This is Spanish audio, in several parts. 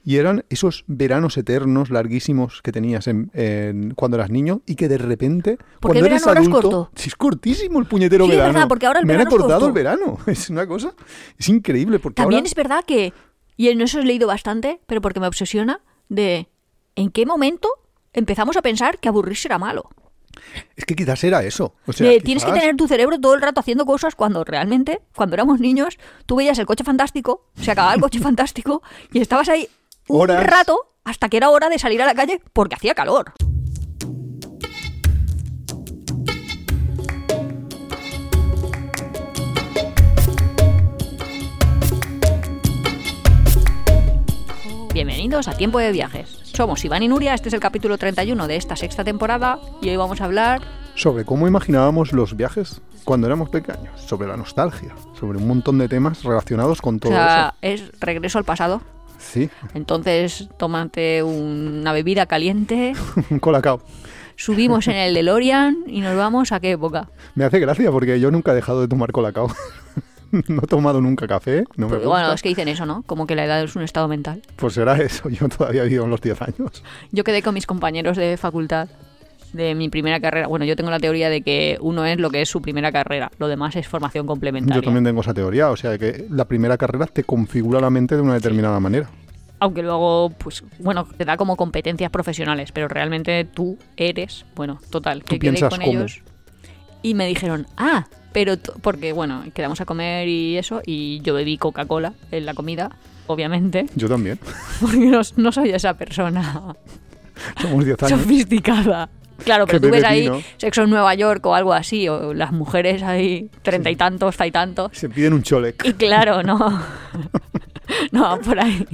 Y eran esos veranos eternos, larguísimos, que tenías cuando eras niño y que de repente, porque cuando el eres verano adulto... ahora es corto. Sí, es cortísimo el puñetero Sí, verano. es verdad, porque ahora el Me han verano es acortado corto. el verano. Es una cosa... Es increíble porque También ahora... es verdad que, y en eso he leído bastante, pero porque me obsesiona, de en qué momento empezamos a pensar que aburrirse era malo. Es que quizás era eso. O sea, Tienes que quizás- tener tu cerebro todo el rato haciendo cosas cuando realmente, cuando éramos niños, tú veías el Coche Fantástico, se acababa el Coche Fantástico y estabas ahí un Horas. rato hasta que era hora de salir a la calle porque hacía calor. Bienvenidos a Tiempo de Viajes. Somos Iván y Nuria, este es el capítulo 31 de esta sexta temporada y hoy vamos a hablar... Sobre cómo imaginábamos los viajes cuando éramos pequeños, sobre la nostalgia, sobre un montón de temas relacionados con O todo sea, es regreso al pasado. eso. Sí, Entonces, tómate una bebida caliente, un colacao. subimos en el DeLorean y nos vamos ¿a qué época? Me hace gracia porque yo nunca he dejado de tomar colacao. No he tomado nunca café, no me Porque, gusta. bueno, es que dicen eso, ¿no? Como que la edad es un estado mental. Pues será eso, yo todavía he vivido en los 10 años. Yo quedé con mis compañeros de facultad de mi primera carrera. Bueno, yo tengo la teoría de que uno es lo que es su primera carrera, lo demás es formación complementaria. Yo también tengo esa teoría, o sea que la primera carrera te configura la mente de una determinada manera. Aunque luego, pues, bueno, te da como competencias profesionales, pero realmente tú eres, bueno, total, Tú que quedé piensas con cómo. ellos y me dijeron, pero porque, bueno, quedamos a comer y eso, y yo bebí Coca-Cola en la comida, obviamente, Yo también. porque no soy esa persona Somos 10 años. sofisticada. Claro, pero Que tú ves bebe ahí vino. Sexo en Nueva York o algo así, o las mujeres ahí, 30 y tantos, y tantos. Se piden un cholec. Y claro, no. No, por ahí.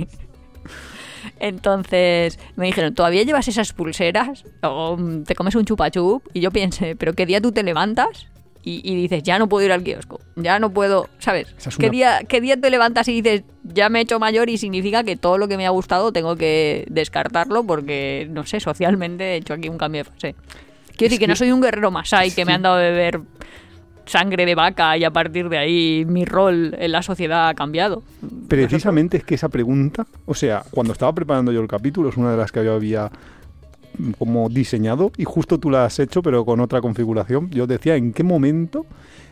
Entonces me dijeron, ¿todavía llevas esas pulseras? O te comes un chupachup. Y yo pensé, ¿pero qué día tú te levantas? Y dices, ya no puedo ir al kiosco. Ya no puedo, ¿sabes? Esa es ¿Qué una- día te levantas y dices, ya me he hecho mayor y significa que todo lo que me ha gustado tengo que descartarlo porque, no sé, socialmente he hecho aquí un cambio de fase? Quiero decir que no soy un guerrero masái que me han dado de beber sangre de vaca y a partir de ahí mi rol en la sociedad ha cambiado. Precisamente es que esa pregunta, o sea, cuando estaba preparando yo el capítulo, es una de las que yo había como diseñado y justo tú la has hecho pero con otra configuración. Yo decía, ¿en qué momento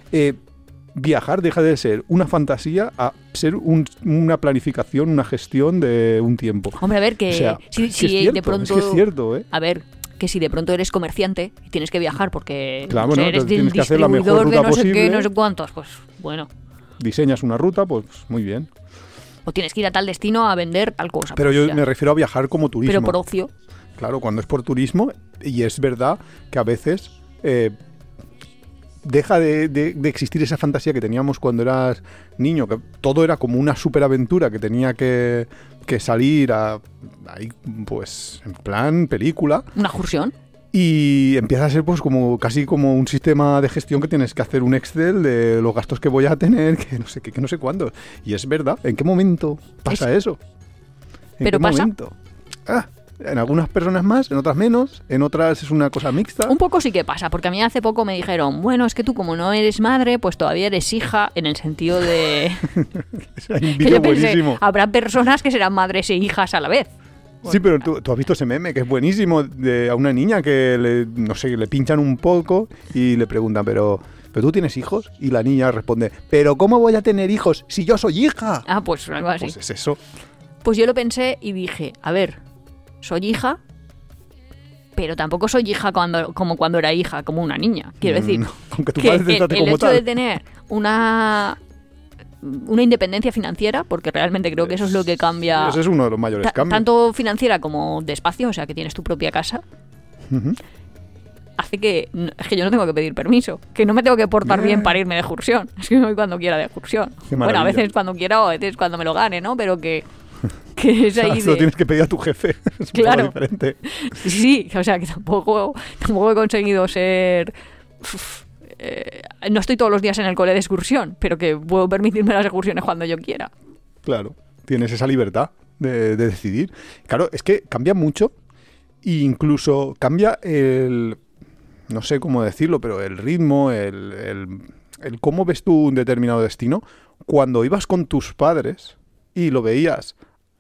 viajar deja de ser una fantasía a ser una planificación, una gestión de un tiempo? Hombre, a ver, que O sea, si es que es cierto, de pronto... es que es cierto, ¿eh? A ver, que si de pronto eres comerciante y tienes que viajar porque Claro, no sé, bueno, eres entonces tienes que hacer la mejor distribuidor de ruta no sé qué, posible. no sé cuántos, pues bueno. Diseñas una ruta, pues muy bien. O tienes que ir a tal destino a vender tal cosa. Pero pues, yo ya. me refiero a viajar como turismo. Pero por ocio. Claro, cuando es por turismo, y es verdad que a veces deja de existir esa fantasía que teníamos cuando eras niño, que todo era como una superaventura que tenía que salir ahí, pues, en plan película, Una excursión. y empieza a ser pues como casi como un sistema de gestión que tienes que hacer un Excel de los gastos que voy a tener, que no sé qué, que no sé cuándo. Y es verdad, ¿en qué momento pasa eso? ¿En Pero qué pasa. momento? En algunas personas más, en otras menos, en otras es una cosa mixta. Un poco sí que pasa, porque a mí hace poco me dijeron, bueno, es que tú como no eres madre, pues todavía eres hija, en el sentido de... Hay un que vídeo yo pensé, buenísimo. habrá personas que serán madres e hijas a la vez. Sí, pero tú has visto ese meme que es buenísimo a una niña que no sé, le pinchan un poco y le preguntan, pero tú tienes hijos? Y la niña responde, ¿pero cómo voy a tener hijos si yo soy hija? Ah, pues algo así. Pues es eso. Pues yo lo pensé y dije, a ver, soy hija, pero tampoco soy hija como cuando era hija, como una niña. Quiero decir, Aunque tu que padre te trate el como hecho tal. de tener una independencia financiera, porque realmente creo que eso es lo que cambia, Ese es uno de los mayores cambios. tanto financiera como de espacio, o sea, que tienes tu propia casa, Ujú. hace que es que yo no tengo que pedir permiso, que no me tengo que portar bien para irme de excursión. Es que me voy cuando quiera de excursión. Qué Bueno, a maravilla. veces cuando quiera o a veces cuando me lo gane, ¿no? Pero que es ahí Eso lo de... tienes que pedir a tu jefe. Es un Claro. poco diferente. Sí, o sea que tampoco he conseguido ser... no estoy todos los días en el cole de excursión, pero que puedo permitirme las excursiones cuando yo quiera. Claro, tienes esa libertad de decidir. Claro, es que cambia mucho e incluso cambia no sé cómo decirlo, pero el ritmo, el cómo ves tú un determinado destino. Cuando ibas con tus padres y lo veías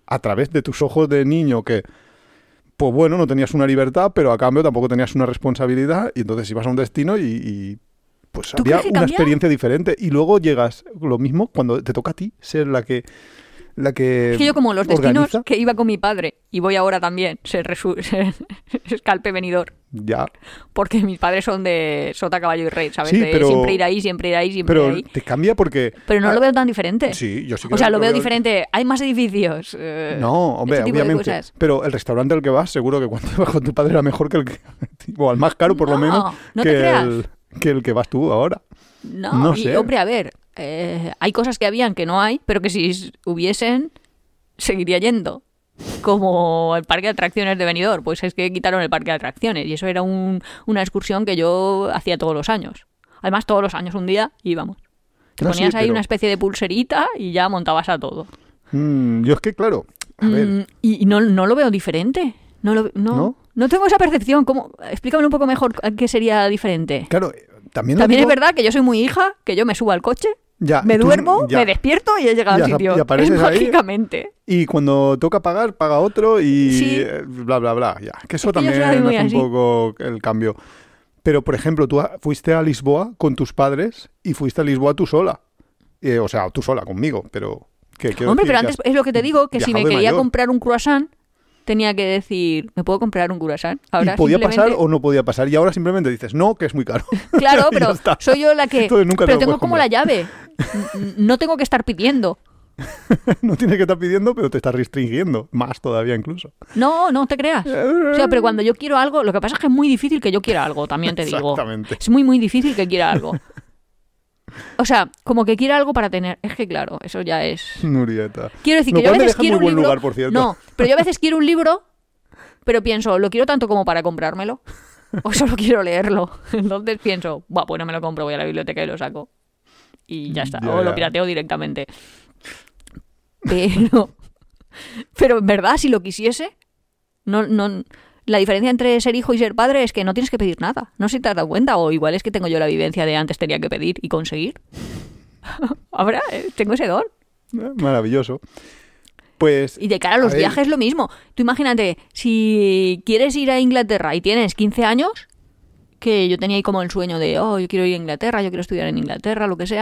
a través de tus ojos de niño que, pues bueno, no tenías una libertad, pero a cambio tampoco tenías una responsabilidad, y entonces ibas a un destino pues ¿Tú había crees que una cambia? experiencia diferente. Y luego llegas, lo mismo, cuando te toca a ti ser la que Es que yo como los destinos organiza. que iba con mi padre, y voy ahora también, se escalpe venidor. Ya, Porque mis padres son de sota, caballo y rey, ¿sabes? Sí, De pero- siempre ir ahí, siempre ir ahí, siempre ir pero ahí. te cambia porque... Pero no lo veo tan diferente. Sí, yo sí que O sea, lo veo diferente. Hay más edificios. No, hombre, ese tipo de obviamente. cosas. Pero el restaurante al que vas, seguro que cuando ibas con tu padre era mejor que el que... o al más caro, por lo No, menos, no te que, creas. que el que vas tú ahora. No, No y sé. hombre, a ver, hay cosas que habían que no hay, pero que si hubiesen, seguiría yendo. Como el parque de atracciones de Benidorm, pues es que quitaron el parque de atracciones y eso era una excursión que yo hacía todos los años. Además, todos los años un día íbamos. Te No, sí, ponías ahí pero- una especie de pulserita y ya montabas a todo. Yo es que, claro, a ver, Y no lo veo diferente. ¿No? No tengo esa percepción. Explícame un poco mejor qué sería diferente. claro, también lo También es digo- verdad que yo soy muy hija, que yo me subo al coche, Ya, me y tú- duermo, ya. me despierto y he llegado Y al sitio. y apareces Es ahí. mágicamente. Y cuando toca pagar, paga otro y Sí. bla, bla, bla. Ya. Que eso Es que yo también soy muy hace así. un poco el cambio. Pero, por ejemplo, tú fuiste a Lisboa con tus padres y fuiste a Lisboa tú sola. O sea, tú sola, conmigo, pero... quiero Hombre, decir pero que antes has es lo que te digo, que si me viajado de quería mayor. comprar un croissant, tenía que decir, ¿me puedo comprar un croissant? Ahora ¿Y podía simplemente- pasar o no podía pasar? Y ahora simplemente dices, no, que es muy caro. Claro, Y ya pero está. soy yo la que... Entonces nunca te pero lo tengo puedes como comprar. la llave. No tengo que estar pidiendo. No tienes que estar pidiendo, pero te estás restringiendo. Más todavía incluso. No te creas. O sea, pero cuando yo quiero algo, lo que pasa es que es muy difícil que yo quiera algo, también te digo. Exactamente. Es muy, muy difícil que quiera algo. O sea, como que quiera algo para tener. Es que claro, eso ya es... Nurieta. Quiero decir Lo que yo a cual me veces deja en quiero muy un buen libro... lugar, por cierto. No, pero yo a veces quiero un libro, pero pienso, ¿lo quiero tanto como para comprármelo? ¿O solo quiero leerlo? Entonces pienso, buah, pues no me lo compro, voy a la biblioteca y lo saco. Y ya está. Ya, O lo ya. pirateo directamente. Pero en verdad, si lo quisiese, no, la diferencia entre ser hijo y ser padre es que no tienes que pedir nada. No sé si te has dado cuenta, o igual es que tengo yo la vivencia de antes tenía que pedir y conseguir. Ahora tengo ese don. Maravilloso. Pues... Y de cara a los ver, viajes lo mismo. Tú imagínate, si quieres ir a Inglaterra y tienes 15 años, que yo tenía ahí como el sueño de, yo quiero ir a Inglaterra, yo quiero estudiar en Inglaterra, lo que sea.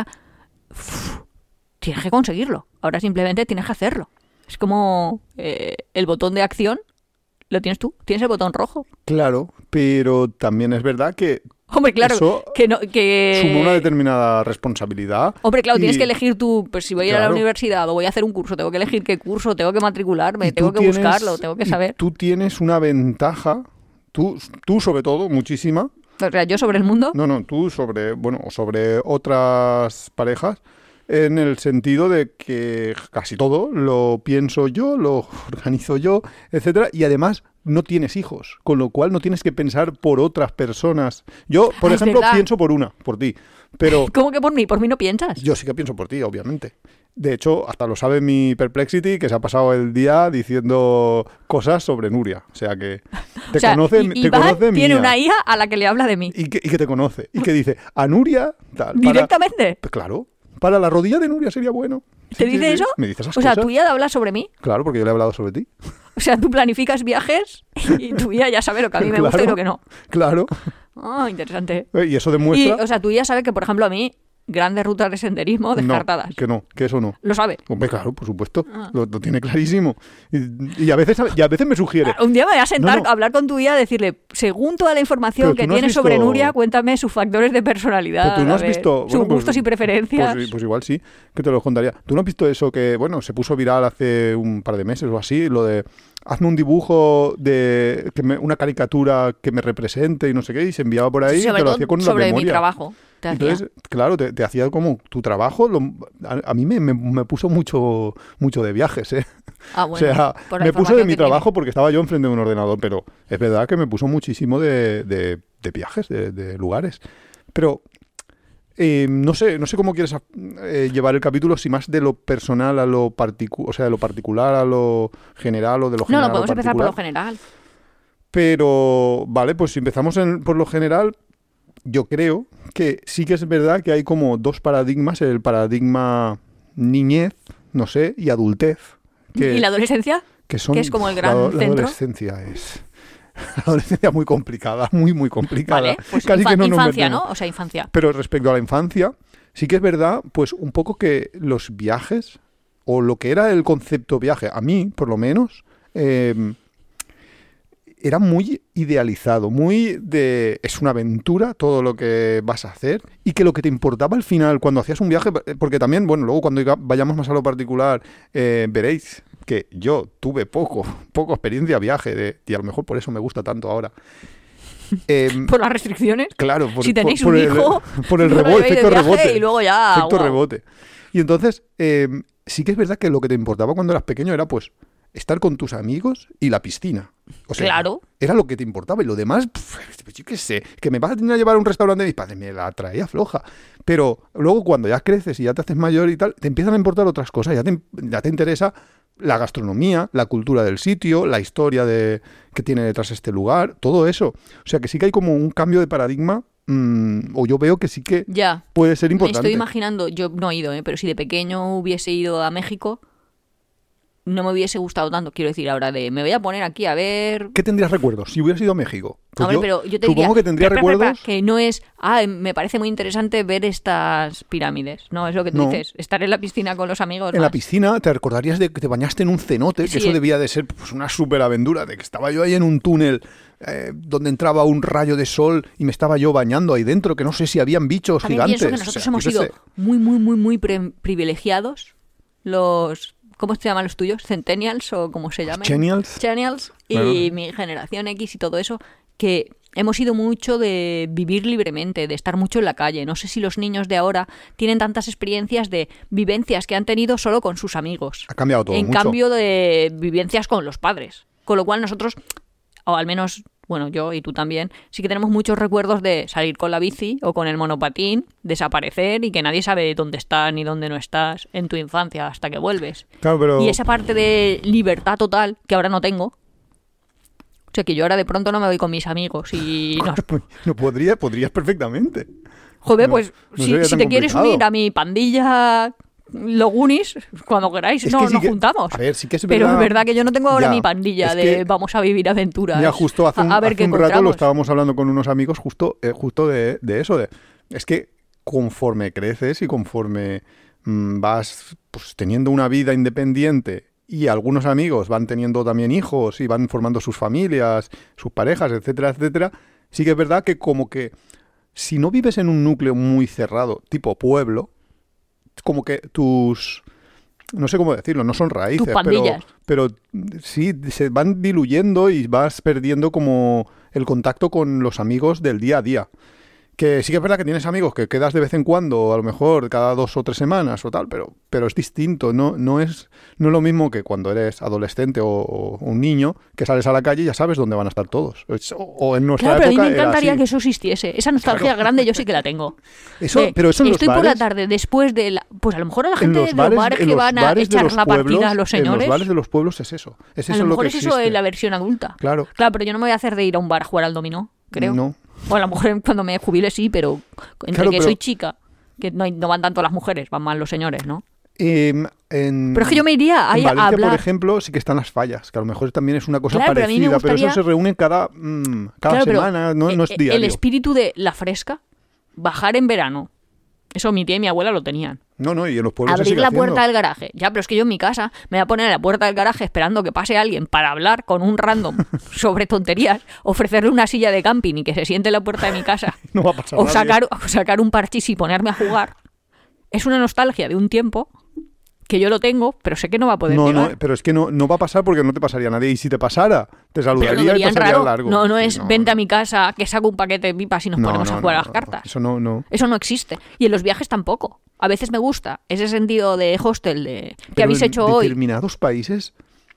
Tienes que conseguirlo. Ahora simplemente tienes que hacerlo. Es como el botón de acción, lo tienes tú. Tienes el botón rojo. Claro, pero también es verdad que Hombre, claro, Eso que no, que... suma una determinada responsabilidad. Hombre, claro, y tienes que elegir tú, pues si voy a ir a la Claro. universidad o voy a hacer un curso, tengo que elegir qué curso, tengo que matricularme, y tengo tú que tienes- buscarlo, tengo que y saber. Tú tienes una ventaja, tú sobre todo, muchísima. O sea, yo sobre el mundo. No, tú sobre otras parejas, en el sentido de que casi todo lo pienso yo, lo organizo yo, etcétera, y además no tienes hijos, con lo cual no tienes que pensar por otras personas. Yo, por Es ejemplo, verdad. pienso por ti, pero ¿Cómo que por mí? ¿Por mí no piensas? yo sí que pienso por ti, obviamente. De hecho, hasta lo sabe mi Perplexity, que se ha pasado el día diciendo cosas sobre Nuria. O sea que te O sea, conoce, I- te Iván conoce tiene mía. una hija a la que le habla de mí. Y que te conoce. Y que dice, a Nuria, tal. ¿Directamente? Claro. Para la rodilla de Nuria sería bueno. ¿Te Sí, dice sí, sí. eso? Me dice esas O sea, cosas. tú ya hablas sobre mí. Claro, porque yo le he hablado sobre ti. O sea, tú planificas viajes y tu vida ya sabe lo que a mí me gusta y Claro. lo que no. Claro. Ah, interesante. Y eso Y, demuestra... o sea, tú ya sabes que, por ejemplo, a mí, grandes rutas de senderismo descartadas. No, que eso no. Lo sabe. Hombre, claro, por supuesto. Ah. Lo tiene clarísimo. Y a veces me sugiere. Un día me voy a sentar No. a hablar con tu guía, a decirle, según toda la información Pero que tú no has tienes sobre visto- Nuria, cuéntame sus factores de personalidad, Pero tú no a has ver, visto... sus bueno, pues- gustos y preferencias. Pues igual sí, que te lo contaría. ¿Tú no has visto eso que, bueno, se puso viral hace un par de meses o así? Lo de, hazme un dibujo de una caricatura que me represente y no sé qué, y se enviaba por ahí y sobre te lo todo hacía con una sobre mi memoria. trabajo. Te hacía. Entonces, claro, te hacía como tu trabajo. A mí me puso mucho de viajes, ¿eh? Ah, O bueno, sea, por la me puso información de mi que tiene. trabajo porque estaba yo enfrente de un ordenador, pero es verdad que me puso muchísimo de viajes, de lugares. Pero no sé cómo quieres llevar el capítulo, si más de lo personal a lo particular, o sea, de lo particular a lo general o de lo No, general no, a lo podemos empezar por lo particular. general. Pero, vale, pues si empezamos por lo general, yo creo que sí que es verdad que hay como dos paradigmas, el paradigma niñez, no sé, y adultez, ¿Y la adolescencia? Que son, que es como el gran la centro. adolescencia es... La adolescencia muy complicada, muy complicada. Vale, pues Casi que no nos infancia, metemos. ¿no? O sea, infancia. Pero respecto a la infancia, sí que es verdad, pues un poco que los viajes, o lo que era el concepto viaje, a mí, por lo menos, era muy idealizado, muy de... Es una aventura todo lo que vas a hacer, y que lo que te importaba al final cuando hacías un viaje, porque también, bueno, luego cuando vayamos más a lo particular, veréis que yo tuve poco experiencia de viaje, y a lo mejor por eso me gusta tanto ahora. Por las restricciones. Claro, si tenéis un hijo, por el no lo llevéis de efecto viaje rebote. y luego ya, Efecto wow. rebote. Y entonces, sí que es verdad que lo que te importaba cuando eras pequeño era, pues, estar con tus amigos y la piscina. O sea, Claro. era lo que te importaba. Y lo demás, yo qué sé, que me vas a tener a llevar a un restaurante de mis padres, me la traía floja. Pero luego cuando ya creces y ya te haces mayor y tal, te empiezan a importar otras cosas. Ya te interesa la gastronomía, la cultura del sitio, la historia que tiene detrás este lugar, todo eso. O sea que sí que hay como un cambio de paradigma, o yo veo que sí que Ya. puede ser Me importante. estoy imaginando, yo no he ido, pero si de pequeño hubiese ido a México, no me hubiese gustado tanto. Quiero decir, ahora me voy a poner aquí a ver... ¿Qué tendrías recuerdos si hubieras ido a México? Pues Hombre, pero yo te supongo diría, que tendría recuerdos... que no es, me parece muy interesante ver estas pirámides. No, es lo que tú No. dices. Estar en la piscina con los amigos. En la más. piscina te recordarías de que te bañaste en un cenote, que Sí. eso debía de ser pues, una superaventura, de que estaba yo ahí en un túnel donde entraba un rayo de sol y me estaba yo bañando ahí dentro, que no sé si habían bichos También gigantes. pienso que nosotros O sea, hemos yo qué sido sé. muy privilegiados. Los... ¿Cómo se llaman los tuyos? ¿Centennials o cómo se llaman? Genials. Genials. Y Bueno. mi generación X y todo eso, que hemos sido mucho de vivir libremente, de estar mucho en la calle. No sé si los niños de ahora tienen tantas experiencias de vivencias que han tenido solo con sus amigos. Ha cambiado todo En mucho. cambio de vivencias con los padres. Con lo cual nosotros, o al menos, bueno, yo y tú también, sí que tenemos muchos recuerdos de salir con la bici o con el monopatín, desaparecer y que nadie sabe dónde estás ni dónde no estás en tu infancia hasta que vuelves. Claro, pero... Y esa parte de libertad total que ahora no tengo. O sea, que yo ahora de pronto no me voy con mis amigos y no. No podrías perfectamente. Joder, No- pues no si sería tan te quieres complicado. unir a mi pandilla los Goonies, cuando queráis, Es no, que sí nos que- juntamos. a ver, sí que es Pero verdad- es verdad que yo no tengo ahora Ya, mi pandilla es de que- vamos a vivir aventuras. Ya justo hace un, a ver hace qué un rato lo encontramos. estábamos hablando con unos amigos justo de eso. Es que conforme creces y conforme vas pues, teniendo una vida independiente y algunos amigos van teniendo también hijos y van formando sus familias, sus parejas, etcétera, etcétera, sí que es verdad que como que si no vives en un núcleo muy cerrado, tipo pueblo, como que tus... No sé cómo decirlo, no son raíces, Tus pandillas. pero sí, se van diluyendo y vas perdiendo como el contacto con los amigos del día a día. Que sí que es verdad que tienes amigos que quedas de vez en cuando, a lo mejor cada 2 o 3 semanas o tal, pero es distinto, no es lo mismo que cuando eres adolescente o un niño, que sales a la calle y ya sabes dónde van a estar todos. O en nuestra Claro, pero a mí época me era encantaría así. que eso existiese. Esa nostalgia grande yo sí que la tengo. Pero eso en los estoy por la bares... tarde después de la... Pues a lo mejor a la En gente los de bares, los bares en que los van a bares de echar los la partida pueblos, a los en señores. los bares de los pueblos es eso. Es a eso lo lo mejor que es eso existe. en la versión adulta. Claro. Claro, pero yo no me voy a hacer de ir a un bar a jugar al dominó, creo. No. O a lo mejor cuando me jubile sí, pero entre Claro, que pero- soy chica, que no van tanto las mujeres, van más los señores, ¿no? Pero Pero es que yo me iría ahí en a Valencia, hablar. por ejemplo, sí que están las fallas, que a lo mejor también es una cosa Claro, pero a mí me parecida, pero eso gustaría- se reúne cada Claro, pero, semana, no es diario. el espíritu de la fresca, bajar en verano, eso mi tía y mi abuela lo tenían. No, y en los pueblos se Abrir sigue la haciendo. puerta del garaje. Ya, pero es que yo en mi casa me voy a poner en la puerta del garaje esperando que pase alguien para hablar con un random sobre tonterías, ofrecerle una silla de camping y que se siente en la puerta de mi casa, No va a pasar o nadie. sacar un parchís y ponerme a jugar. Es una nostalgia de un tiempo que yo lo tengo, pero sé que no va a poder No, llegar. pero es que no va a pasar porque no te pasaría a nadie. Y si te pasara, te Pero saludaría lo y verían pasaría raro. largo. No Sí, es vente a mi casa, que saco un paquete de pipas y nos ponemos a jugar a las cartas. Eso no. Eso no existe. Y en los viajes tampoco. A veces me gusta ese sentido de hostel de ¿qué Pero habéis en hecho hoy? determinados países...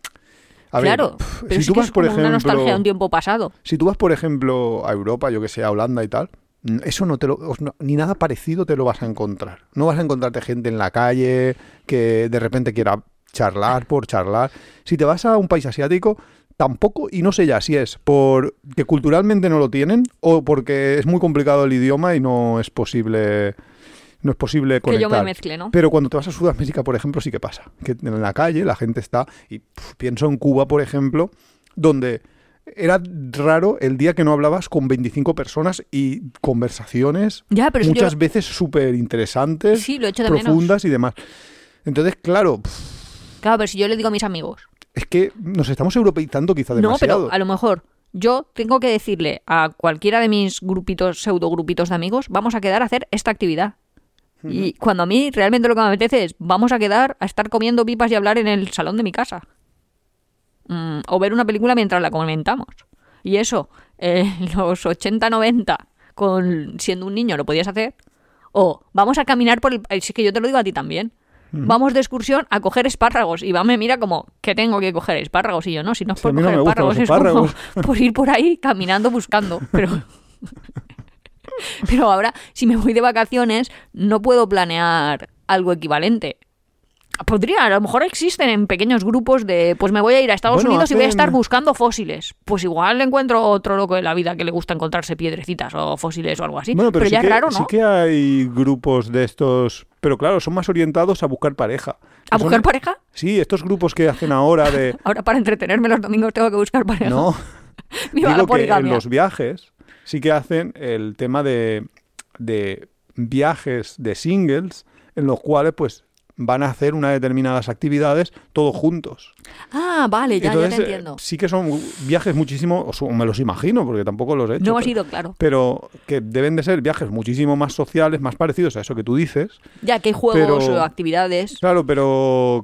A Claro, ver, pero si sí tú que vas, es por como una nostalgia de ejemplo... un tiempo pasado. Si tú vas, por ejemplo, a Europa, yo que sé, a Holanda y tal, eso ni nada parecido te lo vas a encontrar. No vas a encontrarte gente en la calle que de repente quiera charlar por charlar. Si te vas a un país asiático, tampoco, y no sé ya si es porque culturalmente no lo tienen o porque es muy complicado el idioma y no es posible no es posible Que yo conectar. me mezcle, ¿no? Pero cuando te vas a Sudamérica, por ejemplo, sí que pasa. Que en la calle la gente está... Y pienso en Cuba, por ejemplo, donde era raro el día que no hablabas con 25 personas y conversaciones Ya, pero eso muchas yo- veces súper interesantes, Sí, lo echo de menos. profundas y demás. Entonces, claro, Claro, pero si yo le digo a mis amigos, es que nos estamos europeizando quizá no, demasiado. pero a lo mejor yo tengo que decirle a cualquiera de mis grupitos, pseudogrupitos de amigos, vamos a quedar a hacer esta actividad. Y cuando a mí realmente lo que me apetece es, vamos a quedar a estar comiendo pipas y hablar en el salón de mi casa. O ver una película mientras la comentamos. Y eso, los 80, 90, siendo un niño lo podías hacer. O vamos a caminar por el... Es que yo te lo digo a ti también. Vamos de excursión a coger espárragos. Y me mira como, ¿qué tengo que coger espárragos? Y yo, no, si no es Sí, por a mí no coger me gustan espárragos, los es como espárragos. por ir por ahí caminando buscando. Pero ahora, si me voy de vacaciones, no puedo planear algo equivalente. Podría, a lo mejor existen en pequeños grupos de, pues me voy a ir a Estados Bueno, Unidos y voy a hacen- estar buscando fósiles. Pues igual encuentro otro loco de la vida que le gusta encontrarse piedrecitas o fósiles o algo así. Bueno, pero sí ya que, es raro, ¿no? sí que hay grupos de estos, pero claro, son más orientados a buscar pareja. ¿A Son- buscar pareja? Sí, estos grupos que hacen ahora de... Ahora para entretenerme los domingos tengo que buscar pareja. No, Viva la digo que en poligamia. los viajes sí que hacen el tema de viajes de singles en los cuales pues van a hacer unas determinadas actividades todos juntos. Ah, vale, ya Entonces, te entiendo. sí que son viajes muchísimo, o me los imagino porque tampoco los he hecho. No hemos pero- ido, claro. Pero que deben de ser viajes muchísimo más sociales, más parecidos a eso que tú dices. Ya que hay juegos pero- o actividades. Claro, pero...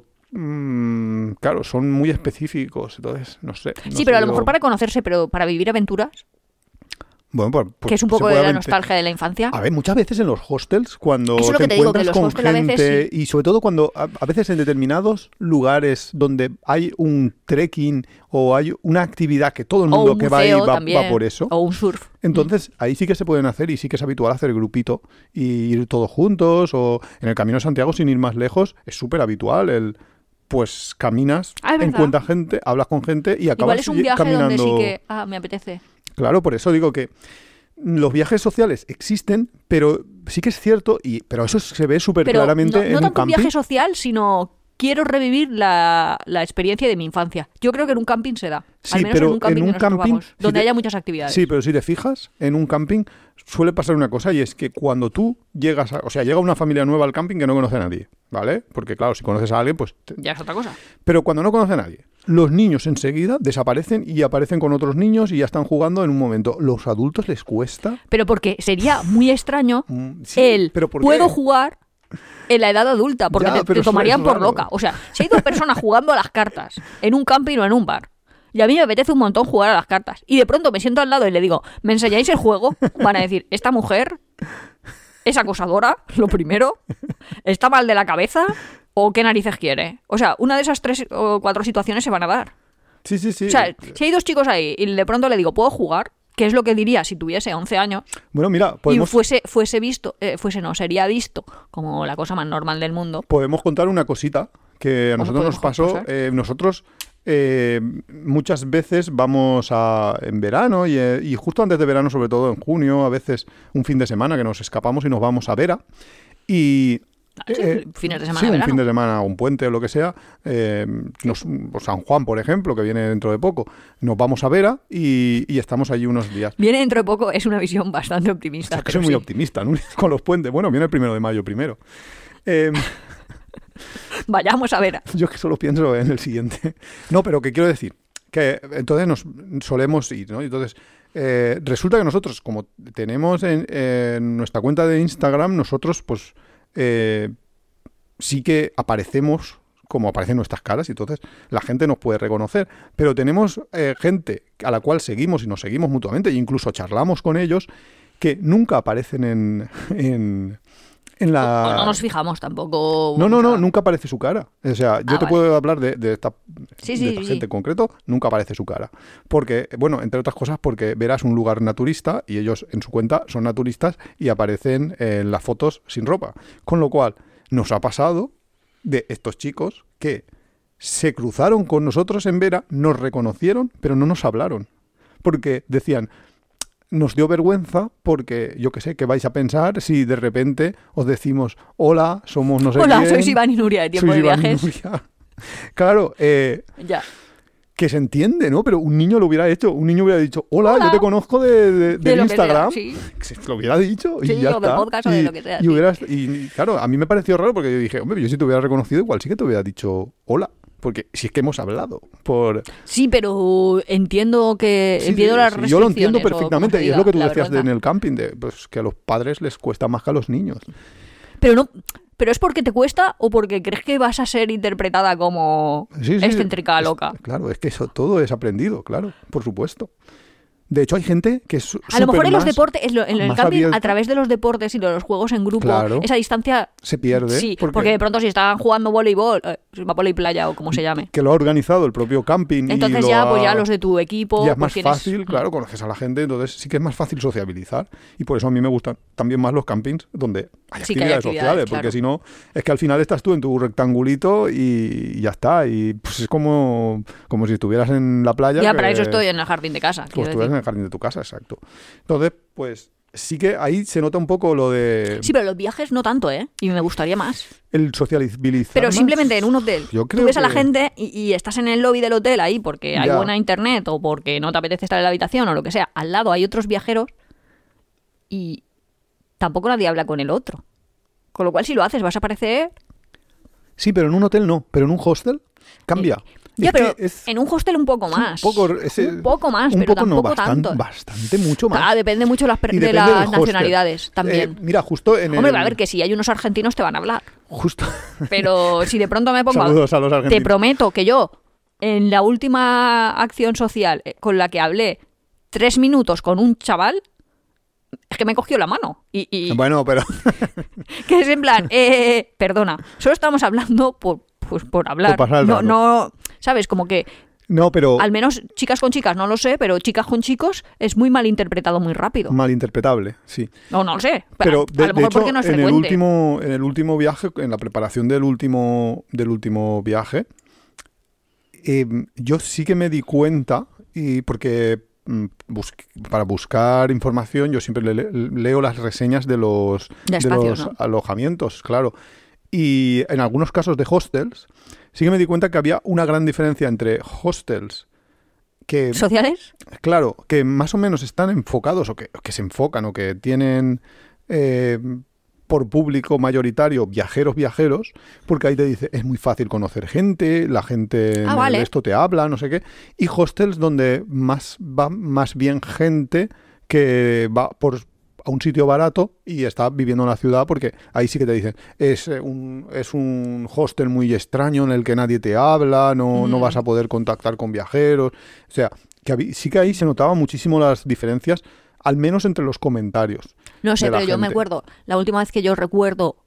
claro, son muy específicos, entonces, no sé. no Sí, sé pero a lo yo- mejor para conocerse, pero para vivir aventuras, Bueno, pues que es un se poco puede de la avent- nostalgia de la infancia. A ver, muchas veces en los hostels, cuando Eso es lo te que te digo, que encuentras los con hostels a gente, veces sí. y sobre todo cuando a veces en determinados lugares donde hay un trekking o hay una actividad que todo el O mundo un que va ahí museo va también, por eso, o un surf. entonces ahí sí que se pueden hacer y sí que es habitual hacer grupito y ir todos juntos o en el Camino de Santiago sin ir más lejos, es súper habitual el... Pues caminas, Ah, es verdad. encuentras gente, hablas con gente y acabas Igual es un viaje caminando. donde sí que... Ah, me apetece. Claro, por eso digo que los viajes sociales existen, pero sí que es cierto, pero eso se ve súper Pero claramente no en un tanto un camping. viaje social, sino quiero revivir la experiencia de mi infancia. Yo creo que en un camping se da. Sí, Al menos pero en un camping, en un que nosotros camping, vamos, si donde te- haya muchas actividades. Sí, pero si te fijas, en un camping suele pasar una cosa y es que cuando tú llegas, o sea, llega una familia nueva al camping que no conoce a nadie, ¿vale? Porque claro, si conoces a alguien, pues... Ya es otra cosa. Pero cuando no conoce a nadie, los niños enseguida desaparecen y aparecen con otros niños y ya están jugando en un momento. Los adultos les cuesta... Pero porque sería muy extraño sí, el pero ¿por puedo qué? jugar en la edad adulta, porque Ya, te pero eso tomarían es por raro. loca. O sea, si hay dos personas jugando a las cartas en un camping o en un bar, y a mí me apetece un montón jugar a las cartas, y de pronto me siento al lado y le digo, ¿me enseñáis el juego? Van a decir, esta mujer es acosadora, lo primero, está mal de la cabeza, o qué narices quiere. O sea, una de esas 3 o 4 situaciones se van a dar. Sí, sí, sí. O sea, si hay dos chicos ahí y de pronto le digo, ¿puedo jugar? Que es lo que diría si tuviese 11 años Bueno, mira, podemos... y fuese visto, sería visto como la cosa más normal del mundo. Podemos contar una cosita que a ¿Cómo nosotros nos podemos pasó. pasar? Nosotros muchas veces vamos en verano y justo antes de verano, sobre todo en junio, a veces un fin de semana que nos escapamos y nos vamos a Vera. Y... Fines de semana sí, de un verano. fin de semana, un puente o lo que sea. O San Juan, por ejemplo, que viene dentro de poco. Nos vamos a Vera y estamos allí unos días. Viene dentro de poco, es una visión bastante O optimista. sea, que pero soy muy sí. optimista, ¿no? Con los puentes. Bueno, viene el 1 de mayo primero. Vayamos a ver. Yo que solo pienso en el siguiente. No, pero que quiero decir, que entonces nos solemos ir, ¿no? Y entonces, resulta que nosotros, como tenemos en nuestra cuenta de Instagram, nosotros, pues, sí que aparecemos, como aparecen nuestras caras, y entonces la gente nos puede reconocer. Pero tenemos gente a la cual seguimos y nos seguimos mutuamente, e incluso charlamos con ellos, que nunca aparecen en la... O no nos fijamos tampoco. No, vamos a- nunca aparece su cara. O sea, yo te vale. puedo hablar de esta, Sí, de sí, esta sí, gente sí. en concreto, nunca aparece su cara. Porque, bueno, entre otras cosas, porque verás un lugar naturista y ellos en su cuenta son naturistas y aparecen en las fotos sin ropa. Con lo cual, nos ha pasado de estos chicos que se cruzaron con nosotros en Vera, nos reconocieron, pero no nos hablaron. Porque decían, nos dio vergüenza porque, yo qué sé, ¿qué vais a pensar si de repente os decimos, hola, somos no sé Hola, quién, sois Iván y Nuria de Tiempo sois de Iván y Viajes. Nuria? Claro, Ya. que se entiende, ¿no? Pero un niño lo hubiera hecho. Un niño hubiera dicho, hola, Hola. yo te conozco De del lo que Instagram. sea, sí. Que se lo hubiera dicho y Sí, ya o del está. podcast o de lo que sea, Y, sí. y claro, a mí me pareció raro porque yo dije, hombre, yo si te hubiera reconocido, igual sí que te hubiera dicho hola. Porque si es que hemos hablado. Sí, pero entiendo que Sí, entiendo sí, las sí, restricciones. yo lo entiendo o como perfectamente. se Y es lo que tú diga, la decías vergüenza. en el camping, pues que a los padres les cuesta más que a los niños. Pero no, pero es porque te cuesta o porque crees que vas a ser interpretada como Sí, sí, excéntrica, loca. Claro, es que eso todo es aprendido, claro, por supuesto. De hecho, hay gente que es A lo mejor en los más- deportes, en el más camping, abierta. a través de los deportes y de los juegos en grupo, Claro. esa distancia se pierde. sí, porque de pronto si están jugando voleibol, volei playa o como se llame, que lo ha organizado el propio camping. entonces y ya, pues ya los de tu equipo, ya es pues más fácil, claro, conoces a la gente, entonces sí que es más fácil sociabilizar. Y por eso a mí me gustan también más los campings donde hay Sí, que hay actividades actividades, sociales, claro. porque si no, es que al final estás tú en tu rectangulito y ya está. Y pues es como si estuvieras en la playa. Ya, que- para eso estoy en el jardín de casa. Como quiero estuvieras en decir. el jardín de tu casa, exacto. Entonces, pues sí que ahí se nota un poco lo de Sí, pero los viajes no tanto, ¿eh? Y me gustaría más. el sociabilizar Pero más. simplemente en un hotel. Yo Tú creo ves a la que- gente y estás en el lobby del hotel ahí porque hay Ya. buena internet o porque no te apetece estar en la habitación o lo que sea. Al lado hay otros viajeros y tampoco nadie habla con el otro. Con lo cual, si lo haces, vas a parecer... Sí, pero en un hotel no, pero en un hostel cambia. Ya, Es que pero es- en un hostel un poco es más. un poco, Un poco más, un pero poco no, tampoco tanto. bastante mucho más. Ah, depende mucho Y de depende las del hostel. nacionalidades también. Mira, justo en Hombre, el... a ver, que si hay unos argentinos te van a hablar. Justo... Pero si de pronto me pongo... Saludos a los Te argentinos. prometo que yo, en la última acción social con la que hablé 3 minutos con un chaval, es que me cogió la mano. Y Bueno, pero... que es en plan, perdona, solo estamos hablando por hablar. Por pasar el no, rato. no, ¿sabes? Como que No, pero... al menos chicas con chicas no lo sé, pero chicas con chicos es muy mal interpretado muy rápido. Malinterpretable, sí. No lo sé. Pero a lo mejor hecho, porque no es en frecuente. el último viaje, en la preparación del último viaje, yo sí que me di cuenta, y porque para buscar información yo siempre leo las reseñas de los espacios, ¿no? alojamientos, claro. Y en algunos casos de hostels, sí que me di cuenta que había una gran diferencia entre hostels que... ¿Sociales? Claro, que más o menos están enfocados o que se enfocan o que tienen por público mayoritario viajeros, porque ahí te dice, es muy fácil conocer gente, la gente en vale. esto te habla, no sé qué, y hostels donde va más bien gente que va a un sitio barato y está viviendo en la ciudad, porque ahí sí que te dicen, es un hostel muy extraño en el que nadie te habla, no vas a poder contactar con viajeros. O sea, que sí que ahí se notaban muchísimo las diferencias, al menos entre los comentarios. No sé, de la pero yo me gente. acuerdo, la última vez que yo recuerdo,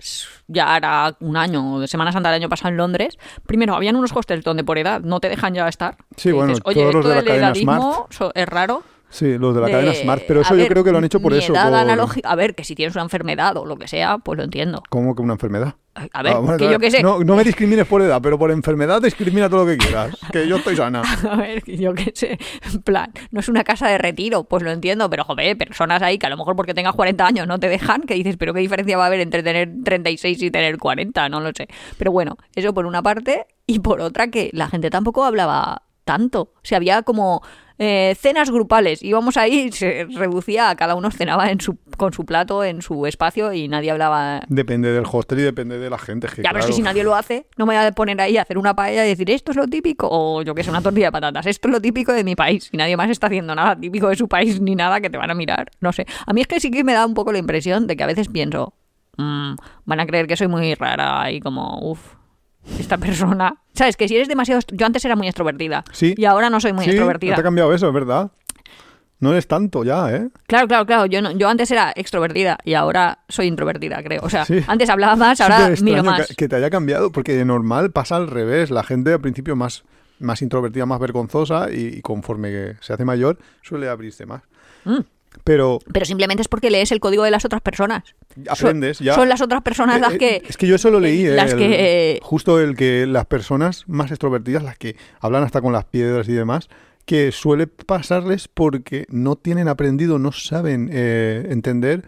ya era un año, de Semana Santa del año pasado en Londres, primero, habían unos hostels donde por edad no te dejan ya estar. Sí, Que bueno, dices, oye, todos los esto de la del cadena edadismo es raro. Sí, los de la de- cadena Smart, pero eso a yo ver, creo que lo han hecho por mi eso. edad por- analógica, a ver, que si tienes una enfermedad o lo que sea, pues lo entiendo. ¿Cómo que una enfermedad? A ver, bueno, que yo qué sé. No me discrimines por edad, pero por enfermedad discrimina todo lo que quieras. Que yo estoy sana. A ver, que yo qué sé, en plan, no es una casa de retiro, pues lo entiendo, pero joder, personas ahí que a lo mejor porque tengas 40 años no te dejan, que dices, pero qué diferencia va a haber entre tener 36 y tener 40, no lo sé. Pero bueno, eso por una parte, y por otra que la gente tampoco hablaba tanto. O sea, había como cenas grupales, íbamos ahí, se reducía a cada uno cenaba con su plato en su espacio y nadie hablaba. Depende del hostel y depende de la gente. Es que, Ya, pero es que claro, si nadie lo hace, no me voy a poner ahí a hacer una paella y decir esto es lo típico, o yo que sé, una tortilla de patatas, esto es lo típico de mi país, y nadie más está haciendo nada típico de su país ni nada que te van a mirar, no sé. A mí es que sí que me da un poco la impresión de que a veces pienso, van a creer que soy muy rara y como, esta persona... ¿Sabes? Que si eres demasiado... Yo antes era muy extrovertida Sí. y ahora no soy muy sí, extrovertida. no te ha cambiado eso, es verdad. No eres tanto ya, ¿eh? Claro. Yo antes era extrovertida y ahora soy introvertida, creo. O sea, Sí. antes hablaba más, ahora Súper extraño miro más. que te haya cambiado, porque de normal pasa al revés. La gente al principio más introvertida, más vergonzosa, y conforme se hace mayor suele abrirse más. Mm. Pero Pero simplemente es porque lees el código de las otras personas. aprendes ya. Son las otras personas las que... Es que yo eso lo leí, las que- justo el que las personas más extrovertidas, las que hablan hasta con las piedras y demás, que suele pasarles porque no tienen aprendido, no saben entender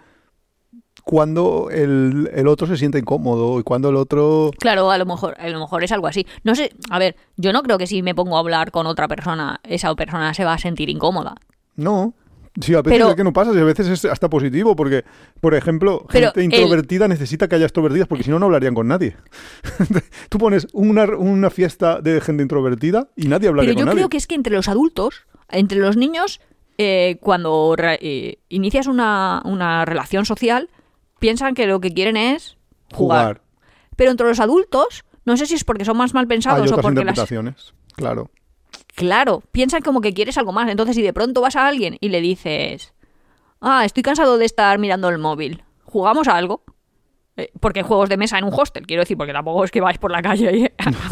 cuando el otro se siente incómodo y cuando el otro... Claro, a lo mejor es algo así. No sé, a ver, yo no creo que si me pongo a hablar con otra persona, esa persona se va a sentir incómoda. No. Sí, a veces es que no pasa, y a veces es hasta positivo, porque, por ejemplo, gente introvertida necesita que haya extrovertidas, porque si no, no hablarían con nadie. Tú pones una fiesta de gente introvertida y nadie hablaría con nadie. Pero yo creo que es que entre los adultos, entre los niños, cuando inicias una relación social, piensan que lo que quieren es jugar. Pero entre los adultos, no sé si es porque son más mal pensados hay otras o porque interpretaciones, claro. Claro, piensan como que quieres algo más. Entonces, si de pronto vas a alguien y le dices, estoy cansado de estar mirando el móvil, ¿jugamos a algo? Porque hay juegos de mesa en un hostel, quiero decir, porque tampoco es que vais por la calle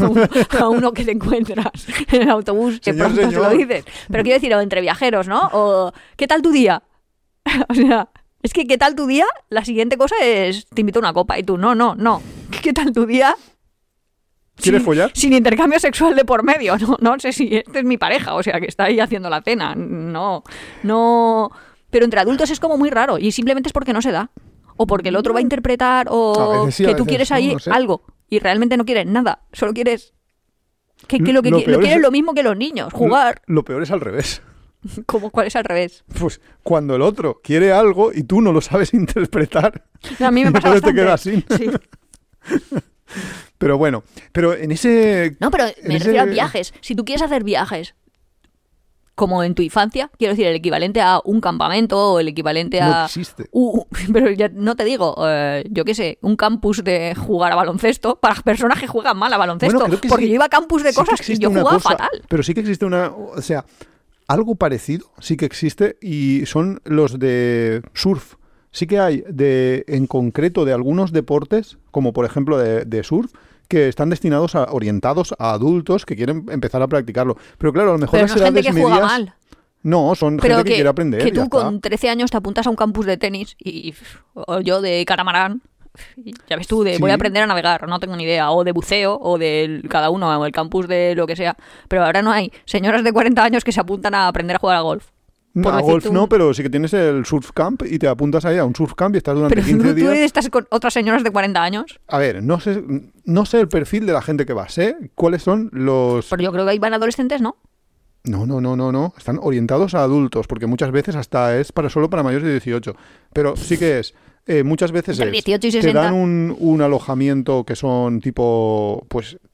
a uno que te encuentras en el autobús, que pronto se lo dices. Pero quiero decir, o entre viajeros, ¿no? O, ¿qué tal tu día? O sea, es que ¿qué tal tu día? La siguiente cosa es, te invito a una copa. Y tú, no. ¿Qué tal tu día? ¿Quieres follar? Sin intercambio sexual de por medio. No sé si este es mi pareja, o sea, que está ahí haciendo la cena. No. Pero entre adultos es como muy raro y simplemente es porque no se da. O porque el otro va a interpretar o sí, que tú quieres ahí no sé. algo y realmente no quieres nada. Solo quieres... lo quieres lo mismo que los niños, jugar. Lo peor es al revés. ¿Cuál es al revés? Pues cuando el otro quiere algo y tú no lo sabes interpretar. A mí me pasa entonces bastante. te quedas sin. Sí. Pero bueno, pero en ese... No, pero me refiero a viajes. Si tú quieres hacer viajes como en tu infancia, quiero decir, el equivalente a un campamento o el equivalente a... No existe. Pero ya no te digo, yo qué sé, un campus de jugar a baloncesto para personas que juegan mal a baloncesto. Bueno, porque yo iba a campus de cosas que yo jugaba fatal. Pero sí que existe o sea, algo parecido sí que existe y son los de surf. Sí que hay en concreto de algunos deportes, como por ejemplo de surf, que están orientados a adultos que quieren empezar a practicarlo. Pero claro, a lo mejor pero las no es gente edades que juega medias... mal. No, son Pero gente que quiere aprender. Que tú ya con está. 13 años te apuntas a un campus de tenis o yo de catamarán. Ya ves tú, Sí. voy a aprender a navegar, no tengo ni idea, o de buceo, o de cada uno, o el campus de lo que sea. Pero ahora no hay señoras de 40 años que se apuntan a aprender a jugar a golf. No, a golf no, pero sí que tienes el surf camp y te apuntas ahí a un surf camp y estás durante 15 Pero días. tú estás con otras señoras de 40 años. A ver, no sé el perfil de la gente que va, sé cuáles son los... Pero yo creo que ahí van adolescentes, ¿no? No. Están orientados a adultos, porque muchas veces hasta es solo para mayores de 18. Pero sí que es... muchas veces Entre 18 y 60. te dan un alojamiento que son tipo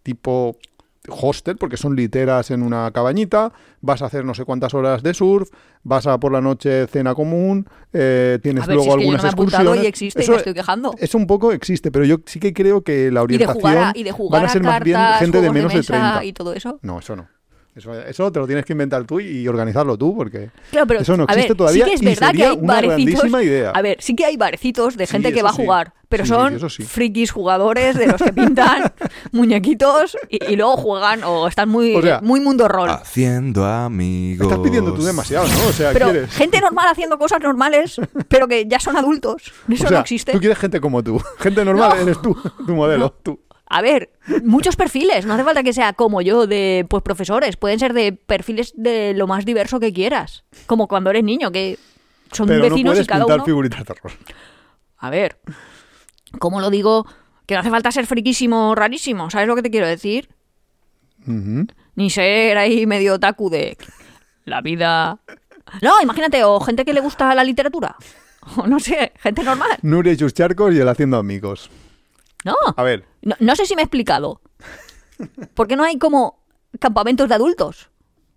hostel, porque son literas en una cabañita, vas a hacer no sé cuántas horas de surf, vas a por la noche cena común, tienes a ver, luego si es que algunas yo no me he apuntado excursiones. y existe y me estoy quejando. Eso un poco existe, pero yo sí que creo que la orientación Y de jugar van a ser más bien cartas, gente de juegos menos de mesa 30. y todo eso. No, eso no. Eso te lo tienes que inventar tú y organizarlo tú, porque Claro, pero, eso no a existe ver, todavía sí que es y verdad que sería hay una barecitos. grandísima idea. A ver, sí que hay barecitos de Sí, gente que eso va a sí. jugar, pero Sí, son eso sí. frikis jugadores de los que pintan muñequitos y luego juegan o están muy mundo rol. Haciendo amigos. Estás pidiendo tú demasiado, ¿no? O sea, Pero quieres... gente normal haciendo cosas normales, pero que ya son adultos. Eso O sea, no existe. tú quieres gente como tú. Gente normal, No. eres tú, tu modelo, tú. A ver, muchos perfiles. No hace falta que sea como yo, de pues profesores. Pueden ser de perfiles de lo más diverso que quieras. Como cuando eres niño, que son Pero no vecinos puedes y cada pintar uno... figuritas de terror. A ver, ¿cómo lo digo? Que no hace falta ser friquísimo, rarísimo. ¿Sabes lo que te quiero decir? Ujú. Ni ser ahí medio otaku de la vida... No, imagínate, o gente que le gusta la literatura. O no sé, gente normal. Nuria y sus charcos y el haciendo amigos. No, A ver, no sé si me he explicado. ¿Por qué no hay como campamentos de adultos?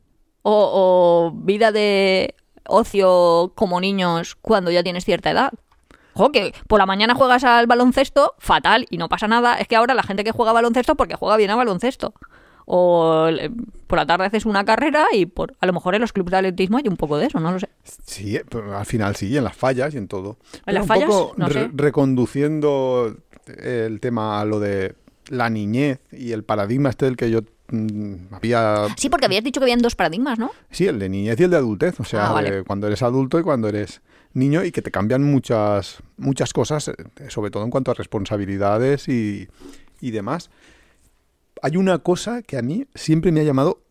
O vida de ocio como niños cuando ya tienes cierta edad. Ojo, que por la mañana juegas al baloncesto, fatal, y no pasa nada. Es que ahora la gente que juega baloncesto porque juega bien al baloncesto. O por la tarde haces una carrera y a lo mejor en los clubes de atletismo hay un poco de eso, no lo sé. sí, pero al final sí, en las fallas y en todo. ¿En las Pero fallas? un poco No sé. reconduciendo el tema a lo de la niñez y el paradigma del que yo había... Sí, porque habías dicho que habían dos paradigmas, ¿no? Sí, el de niñez y el de adultez. O sea, vale. de cuando eres adulto y cuando eres niño y que te cambian muchas cosas, sobre todo en cuanto a responsabilidades y demás. Hay una cosa que a mí siempre me ha llamado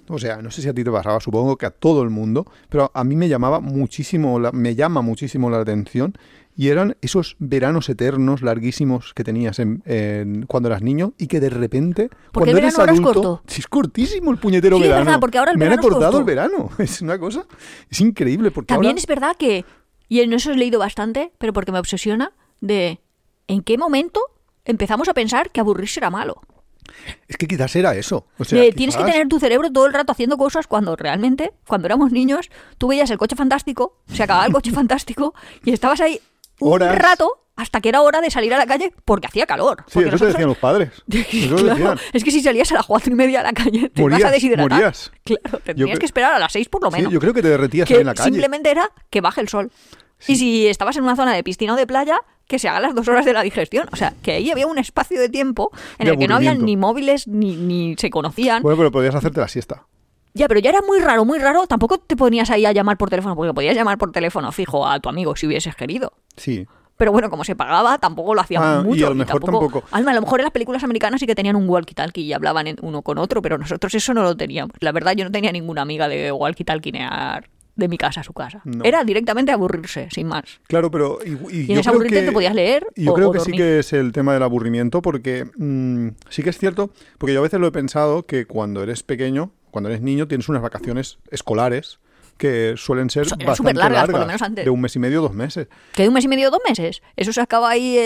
o sea, no sé si a ti te pasaba, supongo que a todo el mundo, pero a mí me llama muchísimo la atención, y eran esos veranos eternos larguísimos que tenías cuando eras niño, y que de repente, Porque cuando el eres verano ahora es adulto, corto. sí, es cortísimo el puñetero Sí, es verano. verdad, porque ahora el me han verano es acortado corto. el verano, es una cosa, es increíble, porque También ahora... es verdad que, y en eso he leído bastante, pero porque me obsesiona, de en qué momento empezamos a pensar que aburrirse era malo. Es que quizás era eso. O sea, Tienes que quizás- tener tu cerebro todo el rato haciendo cosas cuando realmente, cuando éramos niños, tú veías el Coche Fantástico, se acababa el Coche Fantástico y estabas ahí un Horas. rato hasta que era hora de salir a la calle porque hacía calor. Sí, Porque eso te decían los padres. Eso te Claro, decían. es que si salías a las 4:30 a la calle te ibas Morías, a deshidratar. morías. Claro, tendrías cre- que esperar a las 6 por lo Sí, menos. yo creo que te derretías ahí Que en la calle. simplemente era que baje el sol. Y si estabas en una zona de piscina o de playa, que se hagan las 2 horas de la digestión. O sea, que ahí había un espacio de tiempo en De el que no habían aburrimiento. ni móviles ni se conocían. Bueno, pero podías hacerte la siesta. Ya, pero ya era muy raro, muy raro. Tampoco te ponías ahí a llamar por teléfono, porque podías llamar por teléfono fijo a tu amigo si hubieses querido. Sí. Pero bueno, como se pagaba, tampoco lo hacíamos mucho. y a lo mejor tampoco. A lo mejor en las películas americanas sí que tenían un walkie-talkie y hablaban uno con otro, pero nosotros eso no lo teníamos. La verdad, yo no tenía ninguna amiga de walkie-talkiear de mi casa a su casa. No. Era directamente aburrirse, sin más. Claro, pero... Y en yo ese creo aburrirte que- te podías leer y yo o creo que sí dormir. que es el tema del aburrimiento, porque sí que es cierto, porque yo a veces lo he pensado que cuando eres pequeño, cuando eres niño, tienes unas vacaciones escolares que suelen ser Eran bastante superlargas, por lo menos antes. de 1 mes y medio, 2 meses. ¿Que de 1 mes y medio o 2 meses? Eso se acaba ahí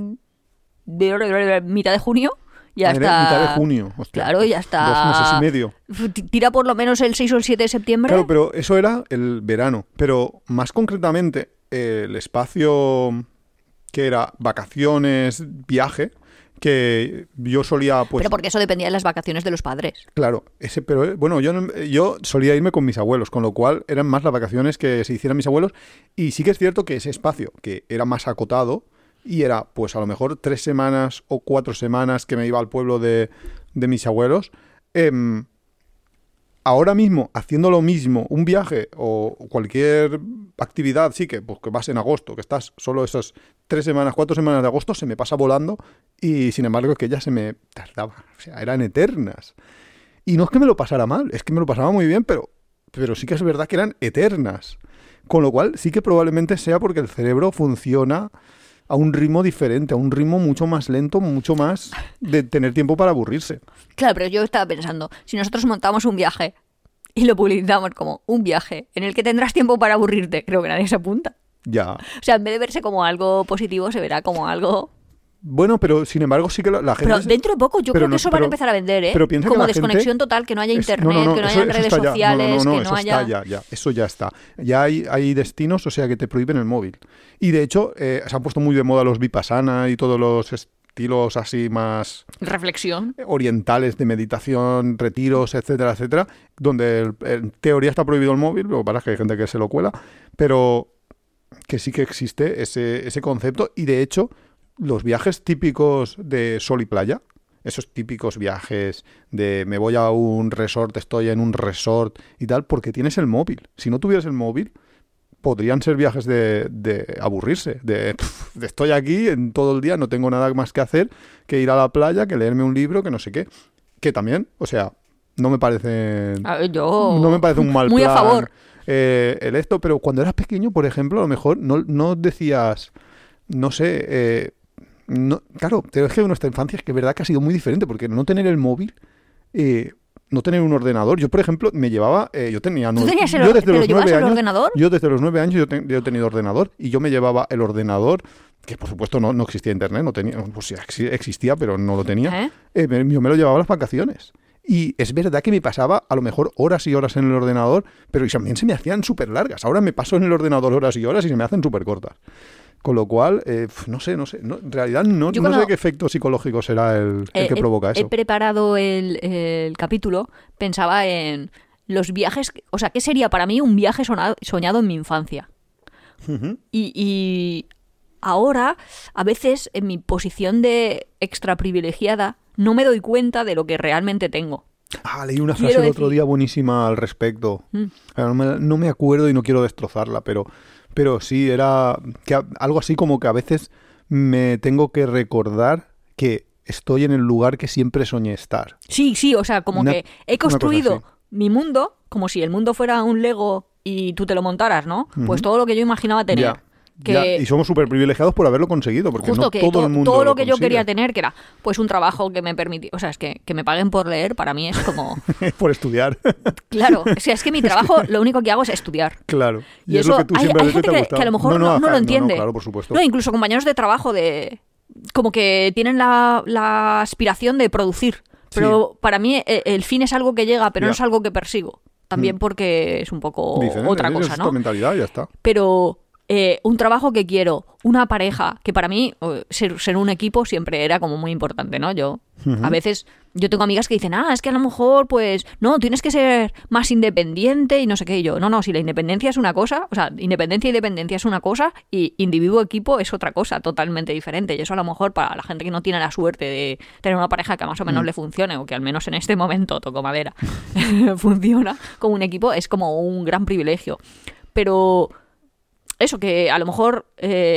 mitad de junio. Ya Era está. mitad de junio. Hostia, Claro, ya está. 2 meses y medio. Tira por lo menos el 6 o el 7 de septiembre. Claro, pero eso era el verano. Pero más concretamente, el espacio que era vacaciones, viaje, que yo solía, pues, Pero porque eso dependía de las vacaciones de los padres. claro, pero bueno, yo solía irme con mis abuelos, con lo cual eran más las vacaciones que se hicieran mis abuelos, y sí que es cierto que ese espacio, que era más acotado, y era, pues a lo mejor 3 semanas o 4 semanas que me iba al pueblo de mis abuelos, ahora mismo, haciendo lo mismo, un viaje o cualquier actividad, sí que, pues, que vas en agosto, que estás solo esas 3 semanas, 4 semanas de agosto, se me pasa volando, y sin embargo es que ya se me tardaba, o sea, eran eternas. Y no es que me lo pasara mal, es que me lo pasaba muy bien, pero sí que es verdad que eran eternas. Con lo cual sí que probablemente sea porque el cerebro funciona a un ritmo diferente, a un ritmo mucho más lento, mucho más de tener tiempo para aburrirse. Claro, pero yo estaba pensando, si nosotros montamos un viaje y lo publicitamos como un viaje en el que tendrás tiempo para aburrirte, creo que nadie se apunta. Ya. O sea, en vez de verse como algo positivo, se verá como algo... Bueno, pero sin embargo sí que la gente... Pero dentro de poco yo pero creo que no- eso van a pero- empezar a vender, ¿eh? pero piensa que Como la desconexión gente total, que no haya Es- internet, no, que no eso- haya eso redes está ya. sociales, No, que no eso haya... está ya, eso ya está. Ya hay destinos, o sea, que te prohíben el móvil. Y de hecho, se han puesto muy de moda los vipassana y todos los estilos así más Reflexión. orientales de meditación, retiros, etcétera, etcétera, donde en teoría está prohibido el móvil, lo que pasa es que hay gente que se lo cuela, pero que sí que existe ese concepto, y de hecho los viajes típicos de sol y playa, esos típicos viajes de me voy a un resort, estoy en un resort y tal, porque tienes el móvil. Si no tuvieras el móvil, podrían ser viajes de aburrirse, de estoy aquí en todo el día, no tengo nada más que hacer que ir a la playa, que leerme un libro, que no sé qué. Que también, o sea, no me parece... A ver, yo... No me parece un mal Muy plan. a favor. El esto, pero cuando eras pequeño, por ejemplo, a lo mejor no decías, no sé, no, claro, pero es que nuestra infancia es que es verdad que ha sido muy diferente, porque no tener el móvil, no tener un ordenador. Yo, por ejemplo, me llevaba, yo tenía... ¿Tú tenías yo desde ¿Pero los llevabas 9 el años, ordenador? yo desde los 9 años yo he tenido ordenador, y yo me llevaba el ordenador, que por supuesto no existía internet, no tenía, pues sí, existía, pero no lo tenía. Yo me lo llevaba a las vacaciones. Y es verdad que me pasaba a lo mejor horas y horas en el ordenador, pero también se me hacían súper largas. Ahora me paso en el ordenador horas y horas y se me hacen súper cortas. Con lo cual, no sé. En realidad no sé qué efecto psicológico será el que provoca eso. He preparado el capítulo, pensaba en los viajes, o sea, ¿qué sería para mí un viaje soñado en mi infancia? Ujú. Y ahora, a veces, en mi posición de extra privilegiada, no me doy cuenta de lo que realmente tengo. Leí una Quiero frase el otro decir- día buenísima al respecto. No me acuerdo y no quiero destrozarla, pero sí, era que algo así como que a veces me tengo que recordar que estoy en el lugar que siempre soñé estar. Sí, o sea, como que he una cosa construido así. mi mundo, como si el mundo fuera un Lego y tú te lo montaras, ¿no? Pues todo lo que yo imaginaba tener. Ya. Y somos súper privilegiados por haberlo conseguido, porque justo no que todo el mundo todo lo que yo consigue. quería tener, que era pues un trabajo que me permitía, o sea, es que me paguen por leer, para mí es como... Por estudiar. Claro, o sea, es que mi trabajo lo único que hago es estudiar. Claro. Y es eso, lo que tú hay siempre has dicho gente y te ha que gustado. a lo mejor no lo entiende. Claro, por supuesto. No, incluso compañeros de trabajo como que tienen la aspiración de producir. Pero para mí el fin es algo que llega, pero no es algo que persigo. También porque es un poco otra cosa, es ¿no? tu mentalidad, ya está. Pero un trabajo que quiero, una pareja, que para mí ser un equipo siempre era como muy importante, ¿no? A veces yo tengo amigas que dicen, es que a lo mejor, pues, no, tienes que ser más independiente y no sé qué. Y yo, no, si la independencia es una cosa, o sea, independencia y dependencia es una cosa y individuo-equipo es otra cosa totalmente diferente. Y eso a lo mejor para la gente que no tiene la suerte de tener una pareja que más o menos le funcione, o que al menos en este momento, toco madera, funciona como un equipo, es como un gran privilegio. Pero... eso, que a lo mejor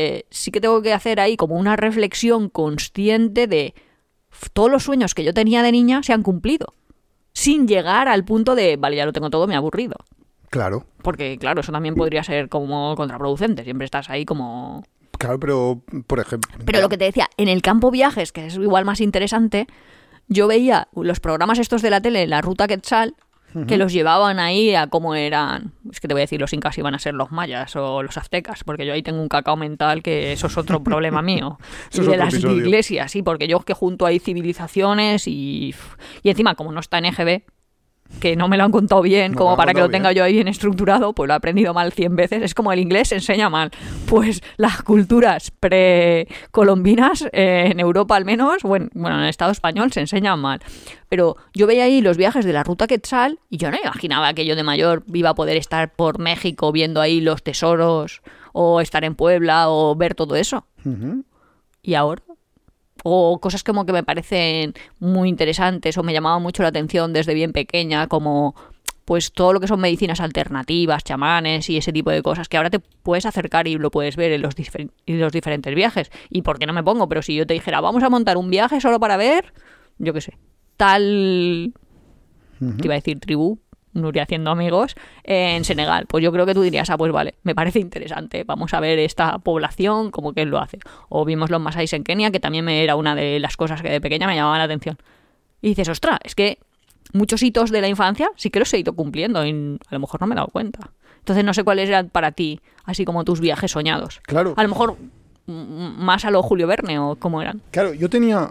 sí que tengo que hacer ahí como una reflexión consciente de todos los sueños que yo tenía de niña se han cumplido. Sin llegar al punto de, vale, ya lo tengo todo, me ha aburrido. Claro. Porque, claro, eso también podría ser como contraproducente. Siempre estás ahí como... Claro, pero, por ejemplo... Pero lo que te decía, en el campo viajes, que es igual más interesante, yo veía los programas estos de la tele, la Ruta Quetzal, que los llevaban ahí a cómo eran, es que te voy a decir, los incas iban a ser los mayas o los aztecas, porque yo ahí tengo un cacao mental que eso es otro problema mío. Eso y es de otro las episodio. iglesias, sí, porque yo es que junto ahí civilizaciones y encima como no está en EGB, que no me lo han contado bien, No, como me lo para han que lo contado tenga yo ahí bien estructurado, pues lo he aprendido mal 100 veces. Es como el inglés se enseña mal. Pues las culturas precolombinas, en Europa al menos, bueno, en el Estado español se enseñan mal. Pero yo veía ahí los viajes de la Ruta Quetzal y yo no me imaginaba que yo de mayor iba a poder estar por México viendo ahí los tesoros, o estar en Puebla, o ver todo eso. Y ahora... o cosas como que me parecen muy interesantes o me llamaban mucho la atención desde bien pequeña, como pues todo lo que son medicinas alternativas, chamanes y ese tipo de cosas, que ahora te puedes acercar y lo puedes ver en los diferentes viajes. ¿Y por qué no me pongo? Pero si yo te dijera, vamos a montar un viaje solo para ver, yo qué sé, tal... te iba a decir tribu, Nuria haciendo amigos, en Senegal. Pues yo creo que tú dirías, pues vale, me parece interesante, vamos a ver esta población, como que él lo hace. O vimos los masáis en Kenia, que también era una de las cosas que de pequeña me llamaban la atención. Y dices, ostras, es que muchos hitos de la infancia sí que los he ido cumpliendo y a lo mejor no me he dado cuenta. Entonces no sé cuáles eran para ti, así como tus viajes soñados. Claro. A lo mejor más a lo Julio Verne o cómo eran. Claro, yo tenía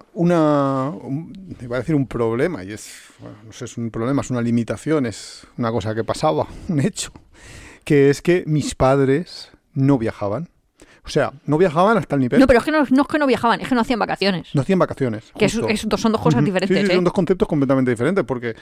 iba a decir un problema, y no sé, es un problema, es una limitación, es una cosa que pasaba, un hecho, que es que mis padres no viajaban. O sea, no viajaban hasta el nivel... No, pero es que no es que no viajaban, es que no hacían vacaciones. No hacían vacaciones. Que justo. son dos cosas diferentes. Sí, son dos conceptos completamente diferentes, porque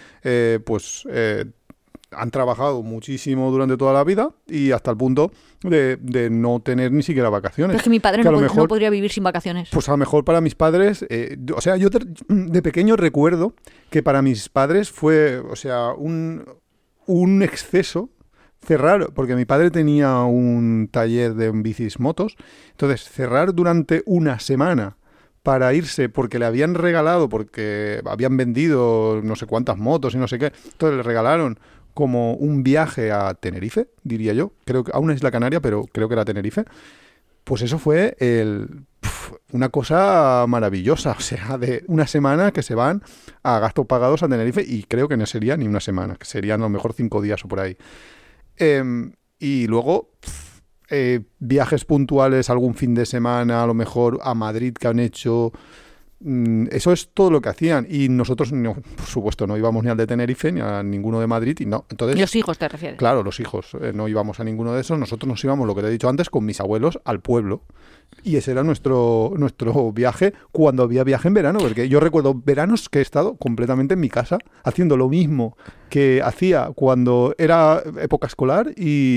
han trabajado muchísimo durante toda la vida y hasta el punto de no tener ni siquiera vacaciones. Pero es que mi padre Que a lo no mejor, podría vivir sin vacaciones. Pues a lo mejor para mis padres, o sea, yo de pequeño recuerdo que para mis padres fue, o sea, un exceso cerrar, porque mi padre tenía un taller de bicis motos, entonces cerrar durante una semana para irse porque le habían regalado, porque habían vendido no sé cuántas motos y no sé qué, entonces le regalaron como un viaje a Tenerife, diría yo, creo que a una isla canaria, pero creo que era Tenerife. Pues eso fue una cosa maravillosa, o sea, de una semana que se van a gastos pagados a Tenerife, y creo que no sería ni una semana, que serían a lo mejor 5 días o por ahí. Y luego viajes puntuales, algún fin de semana, a lo mejor a Madrid que han hecho... Eso es todo lo que hacían, y nosotros, no, por supuesto, no íbamos ni al de Tenerife ni a ninguno de Madrid, y no. Entonces, ¿Los hijos te refieres? Claro, los hijos, no íbamos a ninguno de esos. Nosotros nos íbamos, lo que te he dicho antes, con mis abuelos al pueblo, y ese era nuestro viaje cuando había viaje en verano, porque yo recuerdo veranos que he estado completamente en mi casa haciendo lo mismo que hacía cuando era época escolar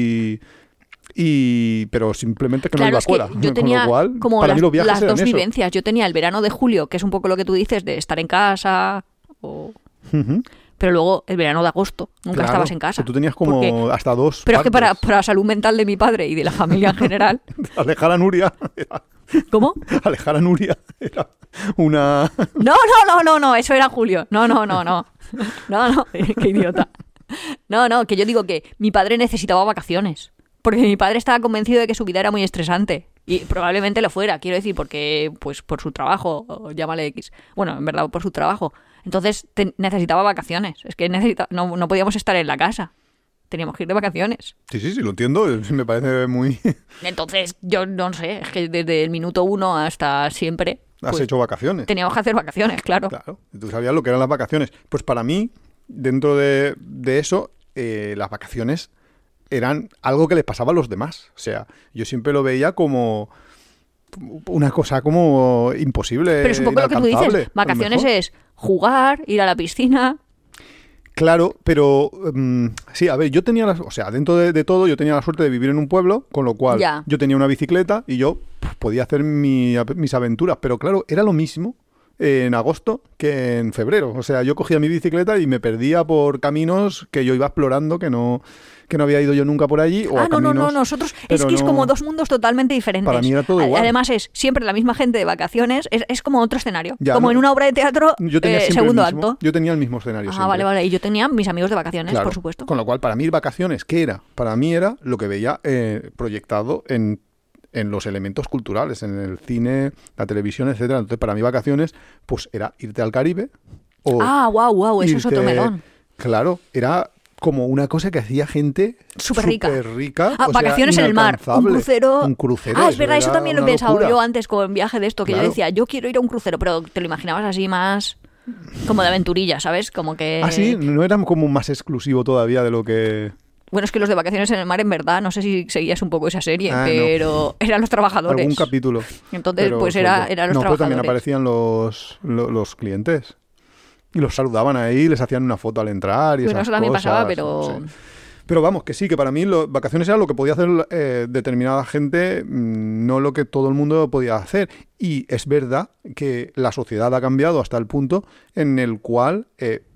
pero simplemente que no iba a escuela. Yo tenía con lo cual, como para mí los viajes las eran dos eso. vivencias. Yo tenía el verano de julio, que es un poco lo que tú dices, de estar en casa, pero luego el verano de agosto, nunca estabas en casa. Tú tenías como hasta dos Pero partes. es que para la salud mental de mi padre y de la familia en general... Alejar a Nuria. ¿Cómo? Alejar a Nuria era una... No, eso era julio. No, qué idiota. No, que yo digo que mi padre necesitaba vacaciones. Porque mi padre estaba convencido de que su vida era muy estresante. Y probablemente lo fuera, quiero decir, porque pues por su trabajo, o llámale X. Bueno, en verdad, por su trabajo. Entonces necesitaba vacaciones. Es que no podíamos estar en la casa. Teníamos que ir de vacaciones. Sí, lo entiendo. Me parece muy... Entonces, yo no sé, es que desde el minuto 1 hasta siempre... Has pues, hecho vacaciones. Teníamos que hacer vacaciones, claro. Claro, tú sabías lo que eran las vacaciones. Pues para mí, dentro de eso, las vacaciones eran algo que les pasaba a los demás. O sea, yo siempre lo veía como una cosa como imposible. Pero es un poco lo que tú dices. Vacaciones es jugar, ir a la piscina... Claro, pero sí, a ver, yo tenía dentro de todo, yo tenía la suerte de vivir en un pueblo, con lo cual yo tenía una bicicleta y yo podía hacer mis aventuras, pero claro, era lo mismo en agosto que en febrero. O sea, yo cogía mi bicicleta y me perdía por caminos que yo iba explorando, que no había ido yo nunca por allí. O no, nosotros es que es como dos mundos totalmente diferentes. Para mí era todo igual. Además es siempre la misma gente de vacaciones, es como otro escenario. Ya, como en una obra de teatro, yo tenía segundo acto. Yo tenía el mismo escenario siempre. Vale, y yo tenía mis amigos de vacaciones, claro, por supuesto. Con lo cual, para mí vacaciones, ¿qué era? Para mí era lo que veía proyectado en los elementos culturales, en el cine, la televisión, etcétera. Entonces, para mí vacaciones, pues era irte al Caribe o wow, eso es otro melón. Claro, era como una cosa que hacía gente súper rica. Vacaciones en el mar, un crucero. Es verdad, eso también lo he pensado yo antes con viaje de esto, que yo decía, yo quiero ir a un crucero, pero te lo imaginabas así más como de aventurilla, ¿sabes? Como que... Ah, sí, no era como más exclusivo todavía de lo que... Bueno, es que los de Vacaciones en el Mar, en verdad, no sé si seguías un poco esa serie, pero eran los trabajadores. Algún capítulo. Entonces, pero, pues eran los trabajadores. Pero también aparecían los clientes. Y los saludaban ahí, les hacían una foto al entrar y esas cosas. Eso también pasaba, pero... Sí. Pero vamos, que sí, que para mí vacaciones era lo que podía hacer determinada gente, no lo que todo el mundo podía hacer. Y es verdad que la sociedad ha cambiado hasta el punto en el cual...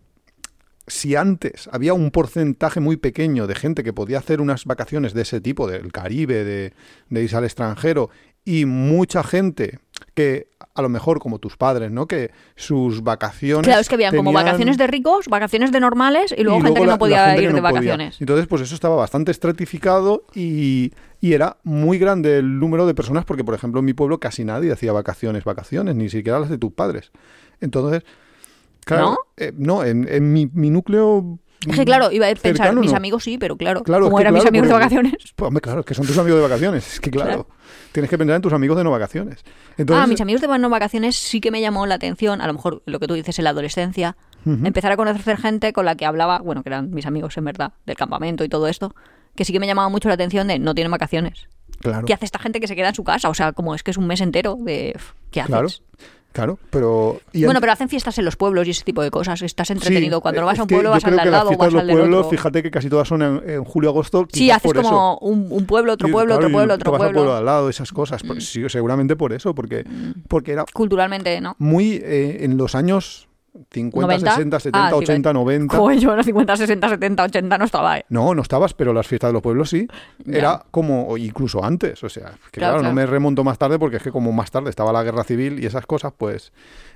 si antes había un porcentaje muy pequeño de gente que podía hacer unas vacaciones de ese tipo, del Caribe, de irse al extranjero, y mucha gente que a lo mejor como tus padres, ¿no? Que sus vacaciones... Claro, es que habían como vacaciones de ricos, vacaciones de normales y luego gente que no podía ir de vacaciones. Entonces, pues eso estaba bastante estratificado y era muy grande el número de personas porque, por ejemplo, en mi pueblo casi nadie hacía vacaciones, ni siquiera las de tus padres. Entonces... Claro, ¿no? En mi núcleo... Es que claro, iba a pensar, cercano, mis amigos sí, pero claro como eran mis amigos de vacaciones... Pues, hombre, claro, es que son tus amigos de vacaciones. Es que claro, tienes que pensar en tus amigos de no vacaciones. Entonces, mis amigos de no vacaciones sí que me llamó la atención, a lo mejor lo que tú dices en la adolescencia, empezar a conocer gente con la que hablaba, bueno, que eran mis amigos en verdad, del campamento y todo esto, que sí que me llamaba mucho la atención de no tienen vacaciones. Claro. ¿Qué hace esta gente que se queda en su casa? O sea, como es que es un mes entero de... ¿Qué haces? Claro, pero... pero hacen fiestas en los pueblos y ese tipo de cosas. Estás entretenido. Cuando no vas a un pueblo vas al de al lado o vas al del otro. Fíjate que casi todas son en julio-agosto. Sí, haces como un pueblo, otro pueblo, otro pueblo, otro pueblo. Vas al pueblo al lado, esas cosas. Sí, seguramente por eso, porque era... Culturalmente, ¿no? Muy en los años... 50, 90? 60, 70, 80, 90... Joder, yo en los 50, 60, 70, 80 no estaba, ¿eh? No estabas, pero las fiestas de los pueblos sí. Era como, o incluso antes, o sea, que claro, no me remonto más tarde porque es que como más tarde estaba la guerra civil y esas cosas, pues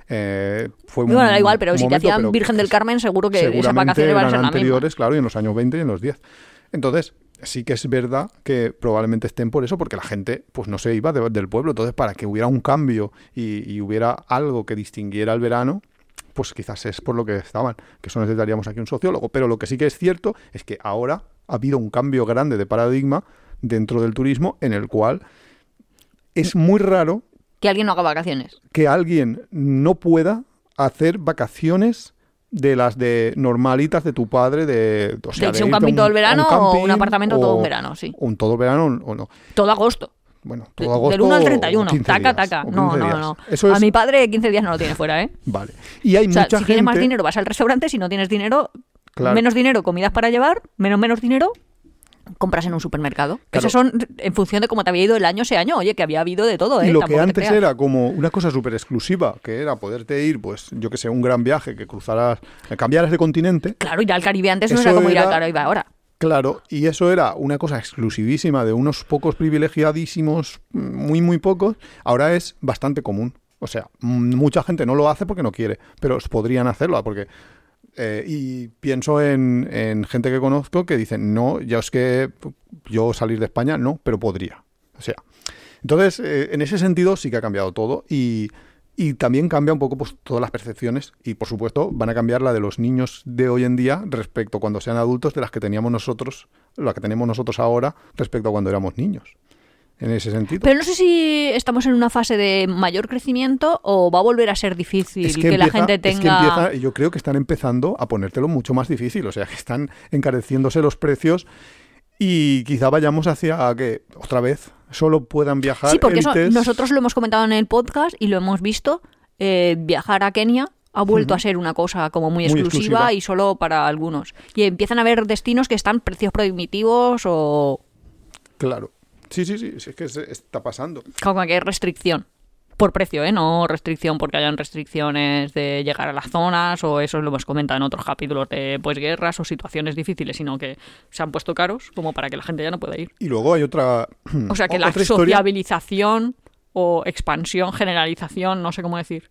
fue muy... Bueno, da igual, pero si te hacían Virgen del Carmen, seguro que esas vacaciones van a ser la anteriores, misma. Claro, y en los años 20 y en los 10. Entonces, sí que es verdad que probablemente estén por eso, porque la gente pues no se iba del pueblo. Entonces, para que hubiera un cambio y hubiera algo que distinguiera el verano, pues quizás es por lo que estaban, que eso necesitaríamos aquí un sociólogo. Pero lo que sí que es cierto es que ahora ha habido un cambio grande de paradigma dentro del turismo en el cual es muy raro que alguien no haga vacaciones. Que alguien no pueda hacer vacaciones de las de normalitas de tu padre, de irse un camping todo el verano o un apartamento todo un verano, sí. Un todo verano o no. Todo agosto. Bueno, todo agosto. Del 1 al 31, taca. No. Eso a mi padre 15 días no lo tiene fuera, ¿eh? Vale. Y hay mucha gente... si tienes más dinero vas al restaurante, si no tienes dinero, menos dinero, comidas para llevar, menos dinero, compras en un supermercado. Claro. Esos son en función de cómo te había ido el año ese año, oye, que había habido de todo, ¿eh? Y lo que antes era como una cosa súper exclusiva, que era poderte ir, pues, yo que sé, un gran viaje, que cruzaras, cambiaras de continente. Claro, ir al Caribe antes no era como ir al Caribe ahora. Claro, y eso era una cosa exclusivísima de unos pocos privilegiadísimos, muy, muy pocos. Ahora es bastante común. O sea, mucha gente no lo hace porque no quiere, pero podrían hacerlo porque Y pienso en gente que conozco que dicen, no, ya es que yo salir de España no, pero podría. O sea, entonces, en ese sentido sí que ha cambiado todo y también cambia un poco pues, todas las percepciones y, por supuesto, van a cambiar la de los niños de hoy en día respecto cuando sean adultos de las que teníamos nosotros, la que tenemos nosotros ahora respecto a cuando éramos niños. En ese sentido. Pero no sé si estamos en una fase de mayor crecimiento o va a volver a ser difícil la gente tenga... Yo creo que están empezando a ponértelo mucho más difícil, o sea, que están encareciéndose los precios y quizá vayamos hacia que, otra vez, solo puedan viajar Sí, porque élites. nosotros lo hemos comentado en el podcast y lo hemos visto, viajar a Kenia ha vuelto a ser una cosa como muy exclusiva y solo para algunos. Y empiezan a haber destinos que están precios prohibitivos o... Claro. Sí, es que se está pasando. Como que hay restricción por precio, no restricción porque hayan restricciones de llegar a las zonas o eso lo hemos comentado en otros capítulos de pues guerras o situaciones difíciles, sino que se han puesto caros como para que la gente ya no pueda ir. Y luego hay otra... O sea que la sociabilización o expansión, generalización, no sé cómo decir,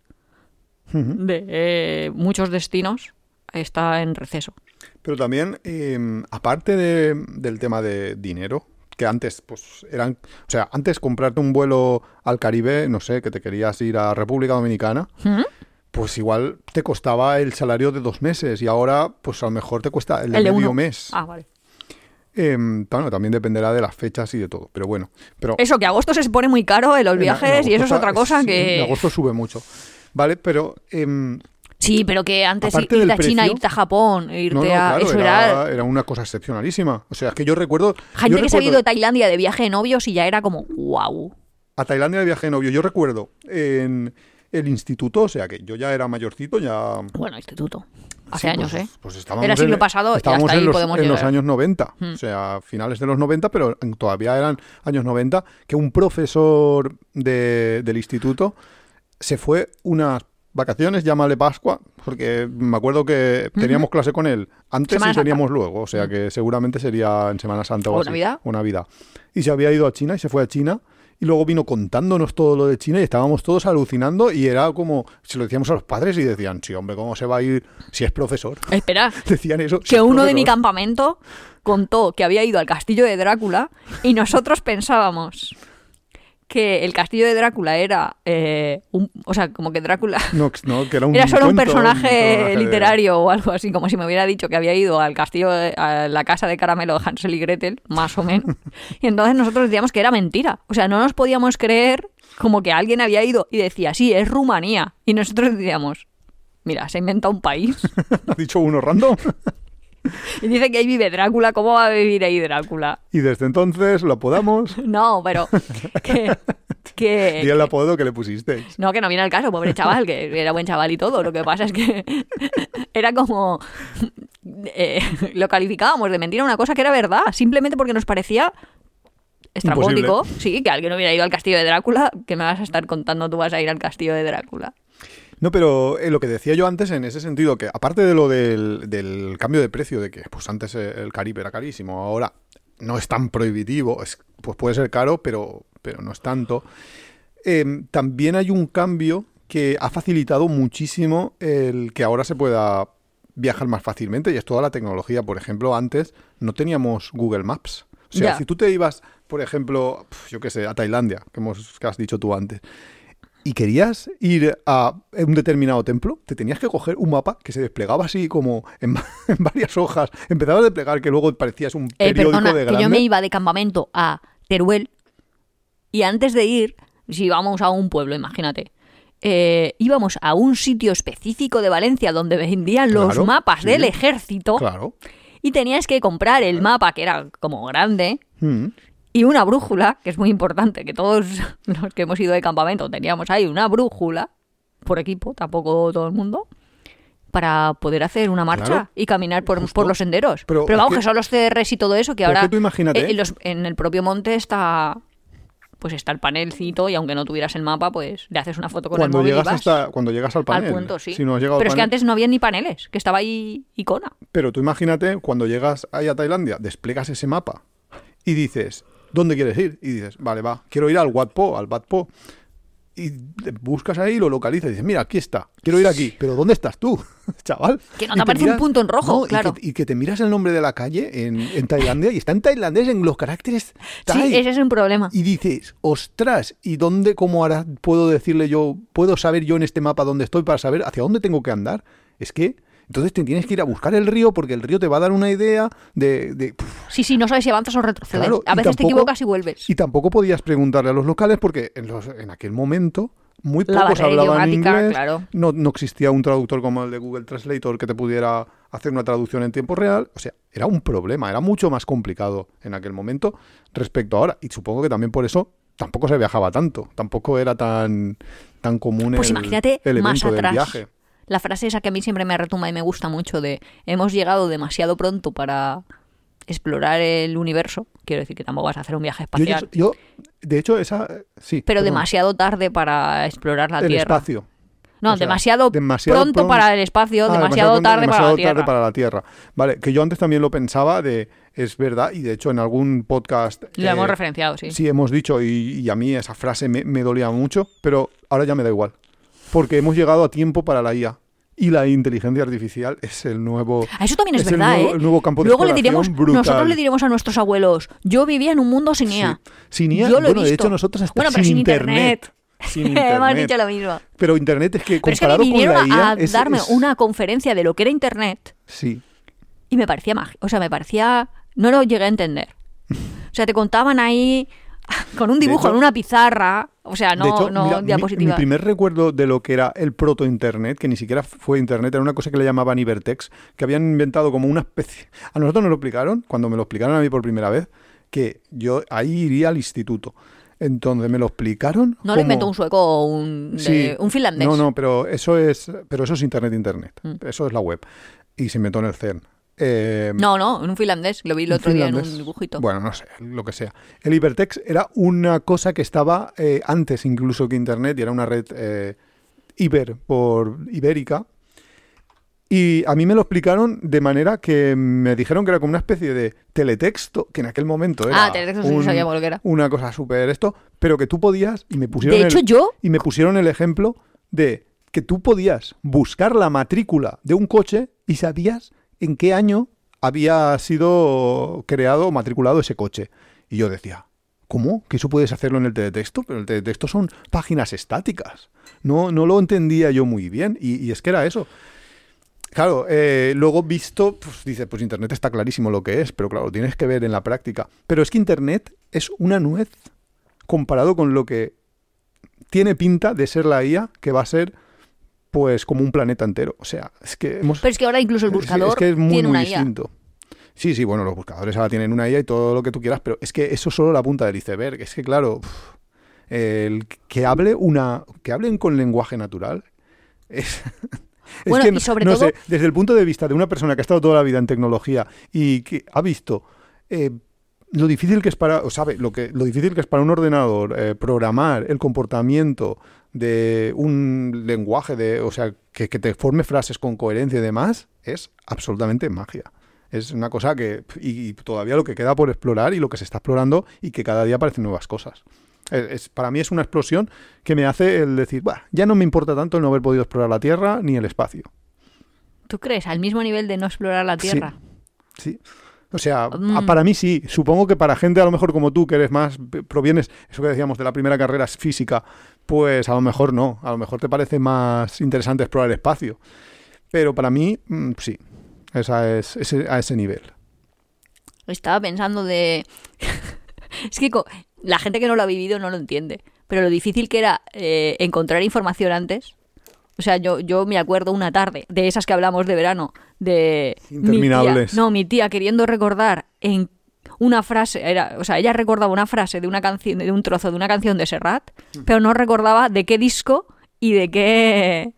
de muchos destinos está en receso. Pero también, aparte del tema de dinero, que antes pues eran, o sea, antes comprarte un vuelo al Caribe, no sé, que te querías ir a República Dominicana, pues igual te costaba el salario de 2 meses y ahora pues a lo mejor te cuesta el de medio mes. Ah, vale. Bueno, también dependerá de las fechas y de todo, pero bueno. Eso, que agosto se pone muy caro en los viajes y eso es otra cosa que... En agosto sube mucho, ¿vale? Pero... Sí, pero que antes aparte irte a precio, China, irte a Japón, irte claro, eso era una cosa excepcionalísima. O sea, es que yo recuerdo... Gente que se ha ido a Tailandia de viaje de novios y ya era como, wow. A Tailandia de viaje de novio. Yo recuerdo en el instituto, o sea, que yo ya era mayorcito, ya... Bueno, instituto. Hace sí, años, pues estábamos era siglo pasado y hasta ahí podemos llegar. En los años 90, o sea, finales de los 90, pero todavía eran años 90, que un profesor del instituto se fue unas vacaciones, llámale Pascua, porque me acuerdo que teníamos clase con él antes y teníamos luego, o sea que seguramente sería en Semana Santa o así, Navidad. O Navidad. Y se había ido a China y se fue a China y luego vino contándonos todo lo de China y estábamos todos alucinando y era como, se lo decíamos a los padres y decían, sí, hombre, ¿cómo se va a ir si es profesor? Espera, decían eso. Que uno de mi campamento contó que había ido al castillo de Drácula y nosotros pensábamos que el castillo de Drácula era o sea, como que Drácula no, que era, era solo cuento, un personaje literario o algo así, como si me hubiera dicho que había ido al castillo, a la casa de caramelo de Hansel y Gretel, más o menos. Y entonces nosotros decíamos que era mentira. O sea, no nos podíamos creer como que alguien había ido y decía, sí, es Rumanía. Y nosotros decíamos, mira, se ha inventado un país. ¿Ha dicho uno random? Y dice que ahí vive Drácula. ¿Cómo va a vivir ahí Drácula? Y desde entonces lo apodamos. No, pero y el apodo que le pusisteis. No, que no viene al caso, pobre chaval, que era buen chaval y todo. Lo que pasa es que era como... lo calificábamos de mentira, una cosa que era verdad, simplemente porque nos parecía estrambótico. Sí, que alguien hubiera ido al castillo de Drácula. ¿Qué me vas a estar contando? Tú vas a ir al castillo de Drácula. No, pero lo que decía yo antes en ese sentido, que aparte de lo del cambio de precio, de que pues antes el Caribe era carísimo, ahora no es tan prohibitivo, pues puede ser caro, pero no es tanto. También hay un cambio que ha facilitado muchísimo el que ahora se pueda viajar más fácilmente y es toda la tecnología. Por ejemplo, antes no teníamos Google Maps. O sea, si tú te ibas, por ejemplo, yo qué sé, a Tailandia, que has dicho tú antes, y querías ir a un determinado templo, te tenías que coger un mapa que se desplegaba así como en varias hojas. Empezaba a desplegar que luego parecías un periódico de grande. Que yo me iba de campamento a Teruel y antes de ir, si íbamos a un pueblo, imagínate, íbamos a un sitio específico de Valencia donde vendían los mapas del ejército y tenías que comprar el mapa que era como grande y una brújula, que es muy importante, que todos los que hemos ido de campamento teníamos ahí una brújula, por equipo, tampoco todo el mundo, para poder hacer una marcha y caminar por los senderos. Pero vamos, que son los CRs y todo eso, que ahora tú imagínate, en el propio monte está el panelcito y aunque no tuvieras el mapa, pues le haces una foto con el móvil y vas. Cuando llegas al panel. Al punto, sí. Si no has llegado pero al es que antes no había ni paneles, que estaba ahí icona. Pero tú imagínate, cuando llegas ahí a Tailandia, desplegas ese mapa y dices, ¿dónde quieres ir? Y dices, vale, quiero ir al Wat Po, al Bat Po. y buscas ahí y lo localizas y dices, mira, aquí está, quiero ir aquí, pero ¿dónde estás tú, chaval? Que no te aparece un punto en rojo, no, claro. Y que te miras el nombre de la calle en Tailandia y está en tailandés en los caracteres thai. Sí, ese es un problema. Y dices, ostras, ¿y cómo ahora puedo decirle yo, puedo saber yo en este mapa dónde estoy para saber hacia dónde tengo que andar? Es que entonces te tienes que ir a buscar el río porque el río te va a dar una idea de Sí, no sabes si avanzas o retrocedes. Claro, a veces te equivocas y vuelves. Y tampoco podías preguntarle a los locales porque en aquel momento muy La pocos barrera hablaban idiomática, inglés. claro. No existía un traductor como el de Google Translator que te pudiera hacer una traducción en tiempo real. O sea, era un problema, era mucho más complicado en aquel momento respecto a ahora. Y supongo que también por eso tampoco se viajaba tanto. Tampoco era tan común Pues imagínate el más evento del atrás. viaje. La frase esa que a mí siempre me retumba y me gusta mucho de hemos llegado demasiado pronto para explorar el universo. Quiero decir que tampoco vas a hacer un viaje espacial. Yo de hecho, esa... Sí. Pero perdón. demasiado tarde para explorar la El Tierra. espacio. No, O sea, demasiado pronto para el espacio, demasiado tarde para la Tierra. Tarde para la Tierra. Vale, que yo antes también lo pensaba es verdad, y de hecho en algún podcast... Lo hemos referenciado, sí. Sí, hemos dicho, y a mí esa frase me dolía mucho, pero ahora ya me da igual. Porque hemos llegado a tiempo para la IA. Y la inteligencia artificial es el nuevo... Eso también es verdad, el nuevo campo de Luego exploración brutal. nosotros le diremos a nuestros abuelos, yo vivía en un mundo sin IA. Sí. Sin IA, Yo lo he bueno, de visto. hecho nosotros hasta Bueno, pero sin internet. Sin internet. Hemos dicho lo mismo. Pero internet es que Pero es que me comparado con vinieron la IA... a darme una conferencia de lo que era internet Sí. y me parecía mágico. O sea, me parecía... No lo llegué a entender. O sea, te contaban ahí con un dibujo hecho, en una pizarra. O sea, no, de hecho, no mira, diapositiva. Mi primer recuerdo de lo que era el proto-internet, que ni siquiera fue internet, era una cosa que le llamaban Ibertex, que habían inventado como una especie... A nosotros nos lo explicaron, cuando me lo explicaron a mí por primera vez, que yo ahí iría al instituto. Entonces me lo explicaron. No lo inventó un sueco o un finlandés. No, pero eso es internet. Eso es la web. Y se inventó en el CERN. No, en un finlandés. Lo vi el otro día en un dibujito. Bueno, no sé, lo que sea. El Ibertex era una cosa que estaba antes incluso que Internet y era una red ibérica. Y a mí me lo explicaron de manera que me dijeron que era como una especie de teletexto, que en aquel momento era teletexto sí sabíamos lo que era. una cosa súper pero que tú podías, y me pusieron me pusieron el ejemplo de que tú podías buscar la matrícula de un coche y sabías en qué año había sido creado o matriculado ese coche. Y yo decía, ¿cómo? ¿Que eso puedes hacerlo en el teletexto? Pero el teletexto son páginas estáticas. No lo entendía yo muy bien. Y es que era eso. Claro, luego visto, pues dice, pues Internet está clarísimo lo que es, pero claro, tienes que ver en la práctica. Pero es que Internet es una nuez comparado con lo que tiene pinta de ser la IA, que va a ser pues como un planeta entero. O sea, es que hemos... Pero es que ahora incluso el buscador es muy, tiene muy una IA. distinto. Sí, bueno, los buscadores ahora tienen una IA y todo lo que tú quieras, pero es que eso es solo la punta del iceberg. Es que, claro, el que hablen con lenguaje natural es... Bueno, es que y sobre no todo... sé, desde el punto de vista de una persona que ha estado toda la vida en tecnología y que ha visto lo difícil que es para, o sabe, lo difícil que es para un ordenador programar el comportamiento de un lenguaje, o sea, que te forme frases con coherencia y demás, es absolutamente magia. Es una cosa que, y todavía lo que queda por explorar y lo que se está explorando y que cada día aparecen nuevas cosas. Para mí es una explosión que me hace el decir, ya no me importa tanto el no haber podido explorar la Tierra ni el espacio. ¿Tú crees? ¿Al mismo nivel de no explorar la Tierra? Sí. O sea, para mí sí. Supongo que para gente a lo mejor como tú, que eres más, provienes, eso que decíamos de la primera carrera física, pues a lo mejor no. A lo mejor te parece más interesante explorar el espacio. Pero para mí, sí. A ese nivel. Estaba pensando de... Es que la gente que no lo ha vivido no lo entiende. Pero lo difícil que era encontrar información antes. O sea, yo me acuerdo una tarde de esas que hablamos de verano, de interminables. Mi tía queriendo recordar en una frase, ella recordaba una frase de una canción, de un trozo de una canción de Serrat, pero no recordaba de qué disco y de qué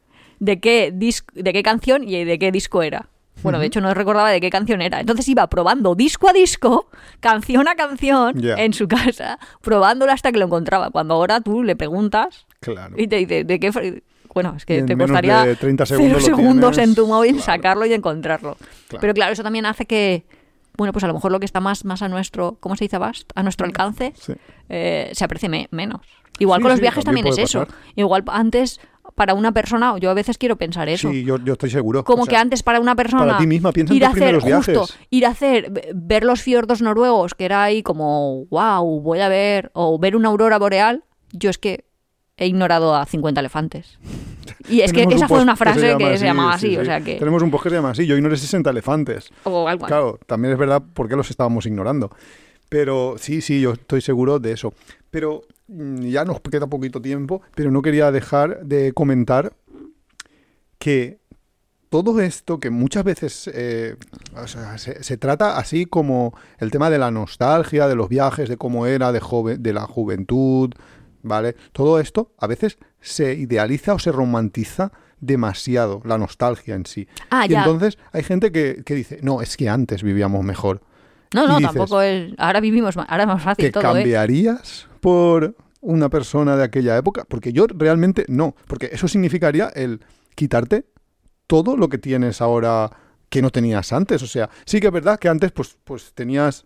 canción y de qué disco era. Bueno, de hecho no recordaba de qué canción era. Entonces iba probando disco a disco, canción a canción, en su casa, probándolo hasta que lo encontraba. Cuando ahora tú le preguntas y te dice, ¿de qué? Bueno, es que te costaría 30 0 segundos en tu móvil claro. sacarlo y encontrarlo. Claro. Pero claro, eso también hace que bueno, pues a lo mejor lo que está más a nuestro, ¿cómo se dice, a nuestro alcance, Sí. se aprecie menos. Igual Sí, con los sí, viajes también es puede eso. pasar. Igual antes, para una persona, yo a veces quiero pensar eso. Sí, yo estoy seguro. Como O sea, que antes para una persona para ti misma, piensa en ir a tus hacer primeros viajes. ir a hacer, ver los fiordos noruegos, que era ahí como, wow, voy a ver, o ver una aurora boreal, yo es que he ignorado a 50 elefantes. Y es que Tenemos un esa fue post una frase llama que se llamaba sí, así, sí. o sea que... Tenemos un post que se llama así, yo ignoré 60 elefantes. O algo así. Claro, también es verdad por qué los estábamos ignorando. Pero sí, yo estoy seguro de eso. Pero ya nos queda poquito tiempo, pero no quería dejar de comentar que todo esto que muchas veces o sea, se trata así como el tema de la nostalgia, de los viajes, de cómo era, de la juventud, ¿vale? Todo esto a veces se idealiza o se romantiza demasiado, la nostalgia en sí. Ah, Y ya. entonces hay gente que dice, no, es que antes vivíamos mejor. No, y dices, tampoco es... Ahora vivimos más, ahora es más fácil ¿Que todo, cambiarías por una persona de aquella época? Porque yo realmente no, porque eso significaría el quitarte todo lo que tienes ahora que no tenías antes. O sea, sí que es verdad que antes pues tenías,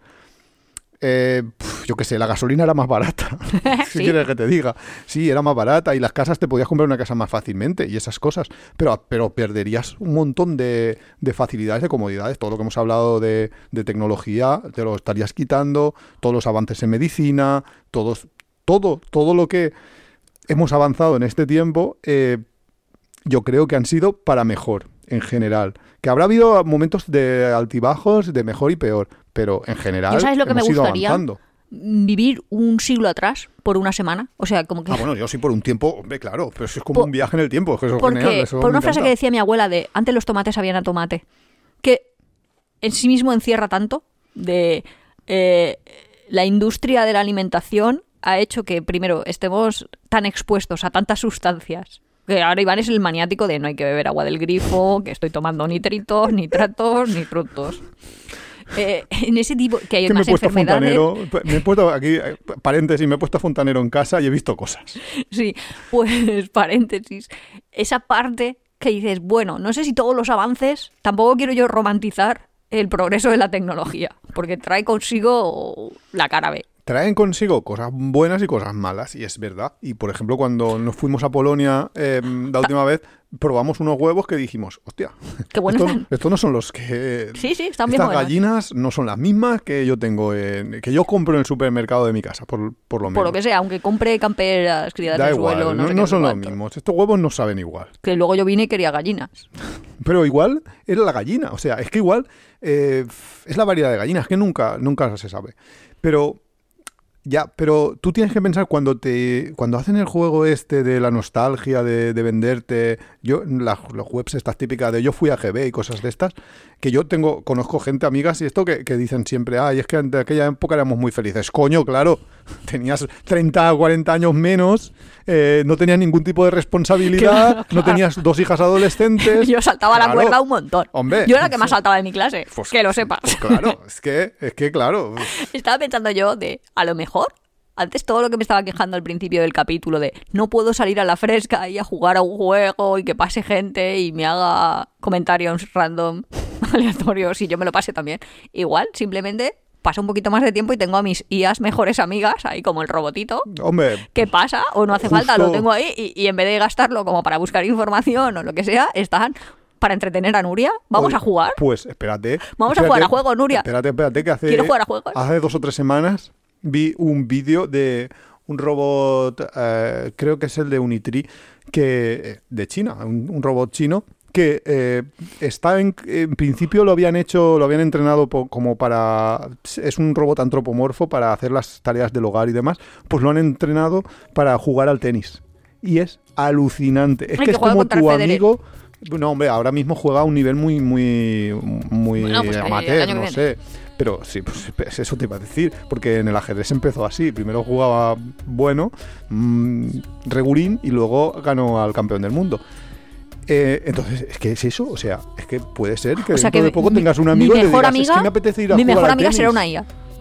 yo qué sé, la gasolina era más barata. Si Sí. quieres que te diga. Sí, era más barata y las casas te podías comprar una casa más fácilmente y esas cosas. Pero perderías un montón de facilidades, de comodidades. Todo lo que hemos hablado de tecnología te lo estarías quitando. Todos los avances en medicina, todo lo que hemos avanzado en este tiempo, yo creo que han sido para mejor, en general. Que habrá habido momentos de altibajos, de mejor y peor, pero en general ¿Yo sabes lo que me hemos ido gustaría? avanzando. Vivir un siglo atrás por una semana. O sea, como que... Ah, bueno, yo sí por un tiempo, hombre, claro, pero eso es como un viaje en el tiempo, que eso es Porque, genial, eso por me una frase encanta. que decía mi abuela de antes los tomates sabían a tomate, que en sí mismo encierra tanto de la industria de la alimentación ha hecho que primero estemos tan expuestos a tantas sustancias. Que ahora Iván es el maniático de no hay que beber agua del grifo, que estoy tomando nitritos, nitratos, ni fructos. En ese tipo, que hay Que me he más puesto enfermedades. fontanero, me he puesto aquí, paréntesis, me he puesto fontanero en casa y he visto cosas. Sí, pues paréntesis. Esa parte que dices, bueno, no sé si todos los avances, tampoco quiero yo romantizar el progreso de la tecnología, porque trae consigo la cara B. Traen consigo cosas buenas y cosas malas, y es verdad. Y, por ejemplo, cuando nos fuimos a Polonia la última vez, probamos unos huevos que dijimos, hostia, Qué buenos están. estos no son los que... Sí, están bien Estas buenas. gallinas no son las mismas que yo tengo, que yo compro en el supermercado de mi casa, por lo menos. Por lo que sea, aunque compre camperas criadas Da en el igual, suelo, no sé qué, no no sé son los cuánto. mismos. Estos huevos no saben igual. Que luego yo vine y quería gallinas. Pero igual era la gallina. O sea, es que igual es la variedad de gallinas, que nunca se sabe. Pero tú tienes que pensar cuando hacen el juego este de la nostalgia, de venderte, los webs estas típicas de yo fui a GB y cosas de estas, que conozco gente, amigas y esto que dicen siempre, ay, es que en aquella época éramos muy felices. Coño, claro, tenías 30 o 40 años menos, no tenías ningún tipo de responsabilidad, Claro. no tenías 2 hijas adolescentes. Yo saltaba la Claro. cuerda un montón. Hombre. Yo era la que más saltaba de mi clase, Pues, que lo sepas. pues claro, es que claro. Estaba pensando yo a lo mejor, antes todo lo que me estaba quejando al principio del capítulo de no puedo salir a la fresca y a jugar a un juego y que pase gente y me haga comentarios random, aleatorios y yo me lo pase también. Igual, simplemente pasa un poquito más de tiempo y tengo a mis IAs mejores amigas, ahí como el robotito. Hombre, ¿Qué pasa? O no hace Justo. falta, lo tengo ahí y en vez de gastarlo como para buscar información o lo que sea, están para entretener a Nuria. ¿Vamos oye, a jugar? Pues espérate. Vamos a jugar a juego, Nuria. Espérate, que Quiero jugar a juegos. hace 2 o 3 semanas vi un vídeo de un robot, creo que es el de Unitree, de China, un robot chino, que está en principio lo habían entrenado como para... Es un robot antropomorfo para hacer las tareas del hogar y demás, pues lo han entrenado para jugar al tenis. Y es alucinante. Es Ay, que que es juega como contra tu Federer. amigo... No, hombre, ahora mismo juega a un nivel muy Bueno, pues, el amateur, año que no viene. sé. Pero sí, pues eso te iba a decir, porque en el ajedrez empezó así. Primero jugaba bueno, regulín, y luego ganó al campeón del mundo. Entonces, es que es eso, o sea, es que puede ser que O sea dentro que de poco mi- tengas un mi amigo y le mejor digas, amiga- es que me apetece ir a Mi jugar mejor al amiga tenis. será una IA.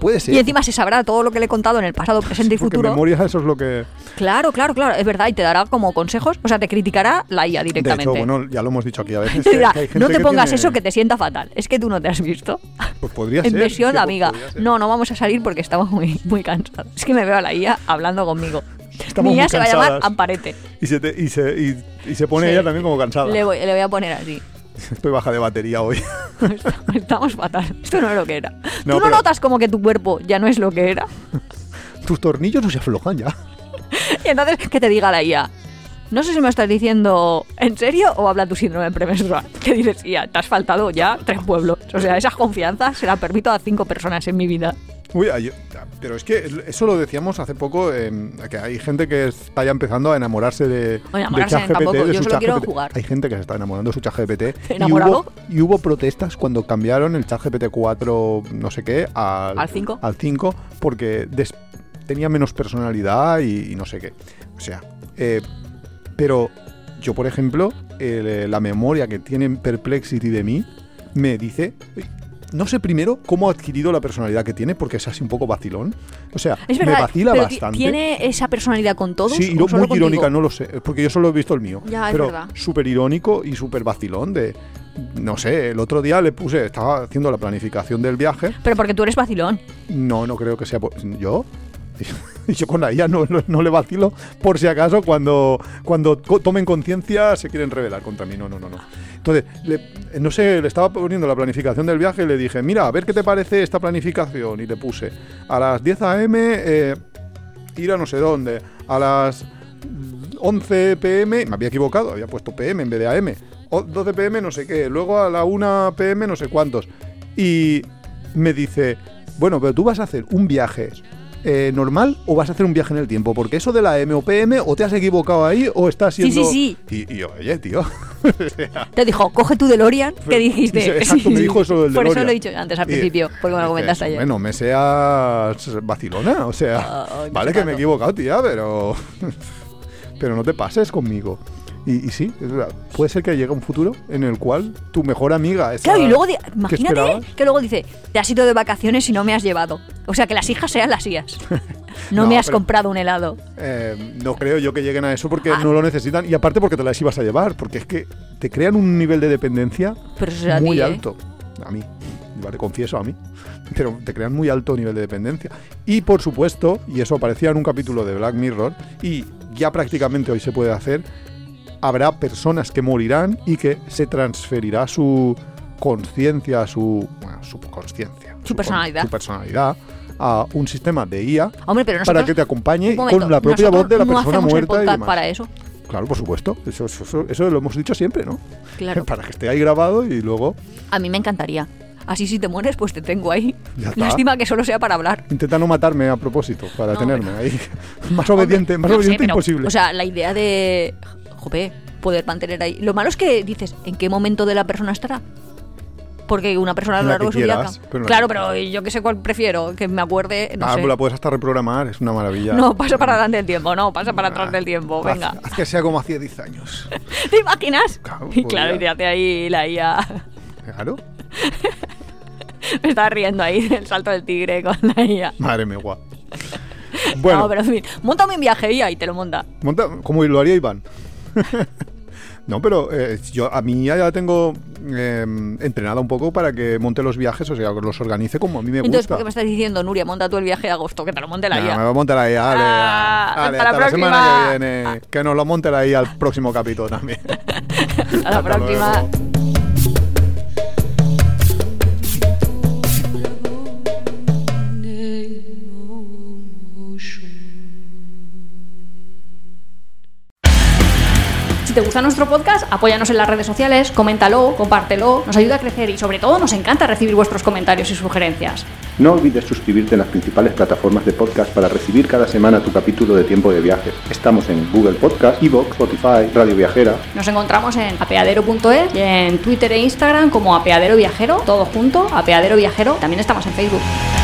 puede ser. Y encima se sabrá todo lo que le he contado en el pasado, presente y Porque futuro. en memoria eso es lo que... Claro, es verdad, y te dará como consejos, o sea, te criticará la IA directamente. De hecho, bueno, ya lo hemos dicho aquí a veces. Te dirá, que hay gente no te que pongas tiene- eso que te sienta fatal, es que tú no te has visto. Pues podría En ser. versión que amiga. podría ser. No vamos a salir porque estamos muy cansados. Es que me veo a la IA hablando conmigo. Estamos Mi IA muy se va a llamar cansadas. Amparete. Y se pone Sí. ella también como cansada. Le voy a poner así. Estoy baja de batería hoy. Estamos fatal. Esto no es lo que era. No, ¿Tú no pero- notas como que tu cuerpo ya no es lo que era? Tus tornillos no se aflojan ya. Y entonces, ¿qué te diga la IA? No sé si me estás diciendo en serio o habla tu síndrome premenstrual. ¿Qué dices? IA, te has faltado ya 3 pueblos. O sea, esas confianzas se las permito a 5 personas en mi vida. Uy, pero es que eso lo decíamos hace poco, que hay gente que está ya empezando a enamorarse de Enamorarse ChatGPT, tampoco, de yo su solo quiero ChatGPT. jugar. Hay gente que se está enamorando de su ChatGPT. ¿Enamorado? Y hubo protestas cuando cambiaron el ChatGPT 4, no sé qué, ¿Al 5? Al 5, porque tenía menos personalidad y no sé qué. O sea, pero yo, por ejemplo, la memoria que tiene Perplexity de mí me dice... No sé primero cómo ha adquirido la personalidad que tiene, porque es así un poco vacilón. O sea, Es verdad, me vacila pero bastante. ¿tiene esa personalidad con todos? Sí, o solo muy contigo? irónica, no lo sé, porque yo solo he visto el mío. Ya, es pero verdad. súper irónico y súper vacilón de... No sé, el otro día le puse, estaba haciendo la planificación del viaje. Pero porque tú eres vacilón. No creo que sea... ¿Yo? Y yo con la IA no le vacilo, por si acaso cuando tomen conciencia se quieren rebelar contra mí. No. Entonces, no sé, le estaba poniendo la planificación del viaje y le dije, mira, a ver qué te parece esta planificación. Y le puse, a las 10 a.m. Ir a no sé dónde, a las 11 p.m. Me había equivocado, había puesto p.m. en vez de a.m. 12 p.m. no sé qué, luego a la 1 p.m. no sé cuántos. Y me dice, bueno, pero tú vas a hacer un viaje normal o vas a hacer un viaje en el tiempo, porque eso de la M o PM o te has equivocado ahí o estás siendo... Sí. Y yo, oye, tío. Te dijo, coge tu DeLorean, ¿qué dijiste? Exacto, me dijo eso del Por eso DeLorean. lo he dicho antes al principio, porque me lo comentaste ayer. Bueno, me seas vacilona, o sea, Ay, vale que me he equivocado, tía, pero no te pases conmigo. Y sí, es verdad, puede ser que llegue un futuro en el cual tu mejor amiga es... Claro, y luego, ¿qué imagínate esperabas? que luego dice, te has ido de vacaciones y no me has llevado. O sea, que las hijas sean las IAs. No No, me has pero- comprado un helado. No creo yo que lleguen a eso porque no lo necesitan y aparte porque te las ibas a llevar, porque es que te crean un nivel de dependencia Pero eso será a muy ti, ¿eh? alto. A mí, vale, confieso a mí, pero te crean muy alto nivel de dependencia. Y por supuesto, y eso aparecía en un capítulo de Black Mirror y ya prácticamente hoy se puede hacer, habrá personas que morirán y que se transferirá su conciencia, su consciencia, Su personalidad. su personalidad a un sistema de IA Hombre, pero nosotros... para que te acompañe un momento, con la propia nosotros voz de la no persona hacemos el muerta y podcast demás. para eso. Claro, por supuesto. Eso lo hemos dicho siempre, ¿no? Claro. Para que esté ahí grabado y luego A mí me encantaría. Así si te mueres, pues te tengo ahí. Ya está. Lástima que solo sea para hablar. intenta no matarme a propósito para No, tenerme ahí. Más obediente, Hombre, no sé, pero, imposible. O sea, la idea de... Jope, poder mantener ahí... Lo malo es que dices, ¿en qué momento de la persona estará? Porque una persona a lo En la largo de que su vida... quieras, pero en la Claro, que pero yo que sé cuál prefiero, que me acuerde, no sé. pues la puedes hasta reprogramar, es una maravilla. No, pasa para adelante el tiempo, no, pasa para atrás del tiempo, Haz- venga. Haz que sea como hacía 10 años. ¿Te imaginas? Claro, Y claro, podría. y te hace ahí la IA... Claro. Me estaba riendo ahí del salto del tigre con la IA. Madre mía, guau. Bueno, No, pero en fin, móntame un viaje IA y te lo monta. como lo haría Iván. No, pero yo a mí ya la tengo entrenada un poco para que monte los viajes, o sea, que los organice como a mí me Entonces, gusta. ¿por qué me estás diciendo, Nuria, monta tú el viaje de agosto, que te lo monte la Nah, IA? me va a montar ahí, dale, Ah, dale, hasta la hasta la semana próxima. que viene. Que nos lo monten ahí al próximo capítulo también. Hasta la próxima. luego. Si te gusta nuestro podcast, apóyanos en las redes sociales, coméntalo, compártelo, nos ayuda a crecer y sobre todo nos encanta recibir vuestros comentarios y sugerencias. No olvides suscribirte en las principales plataformas de podcast para recibir cada semana tu capítulo de Tiempo de Viajes. Estamos en Google Podcast, iVoox, Spotify, Radio Viajera. Nos encontramos en apeadero.es y en Twitter e Instagram como Apeadero Viajero, todo junto, Apeadero Viajero. También estamos en Facebook.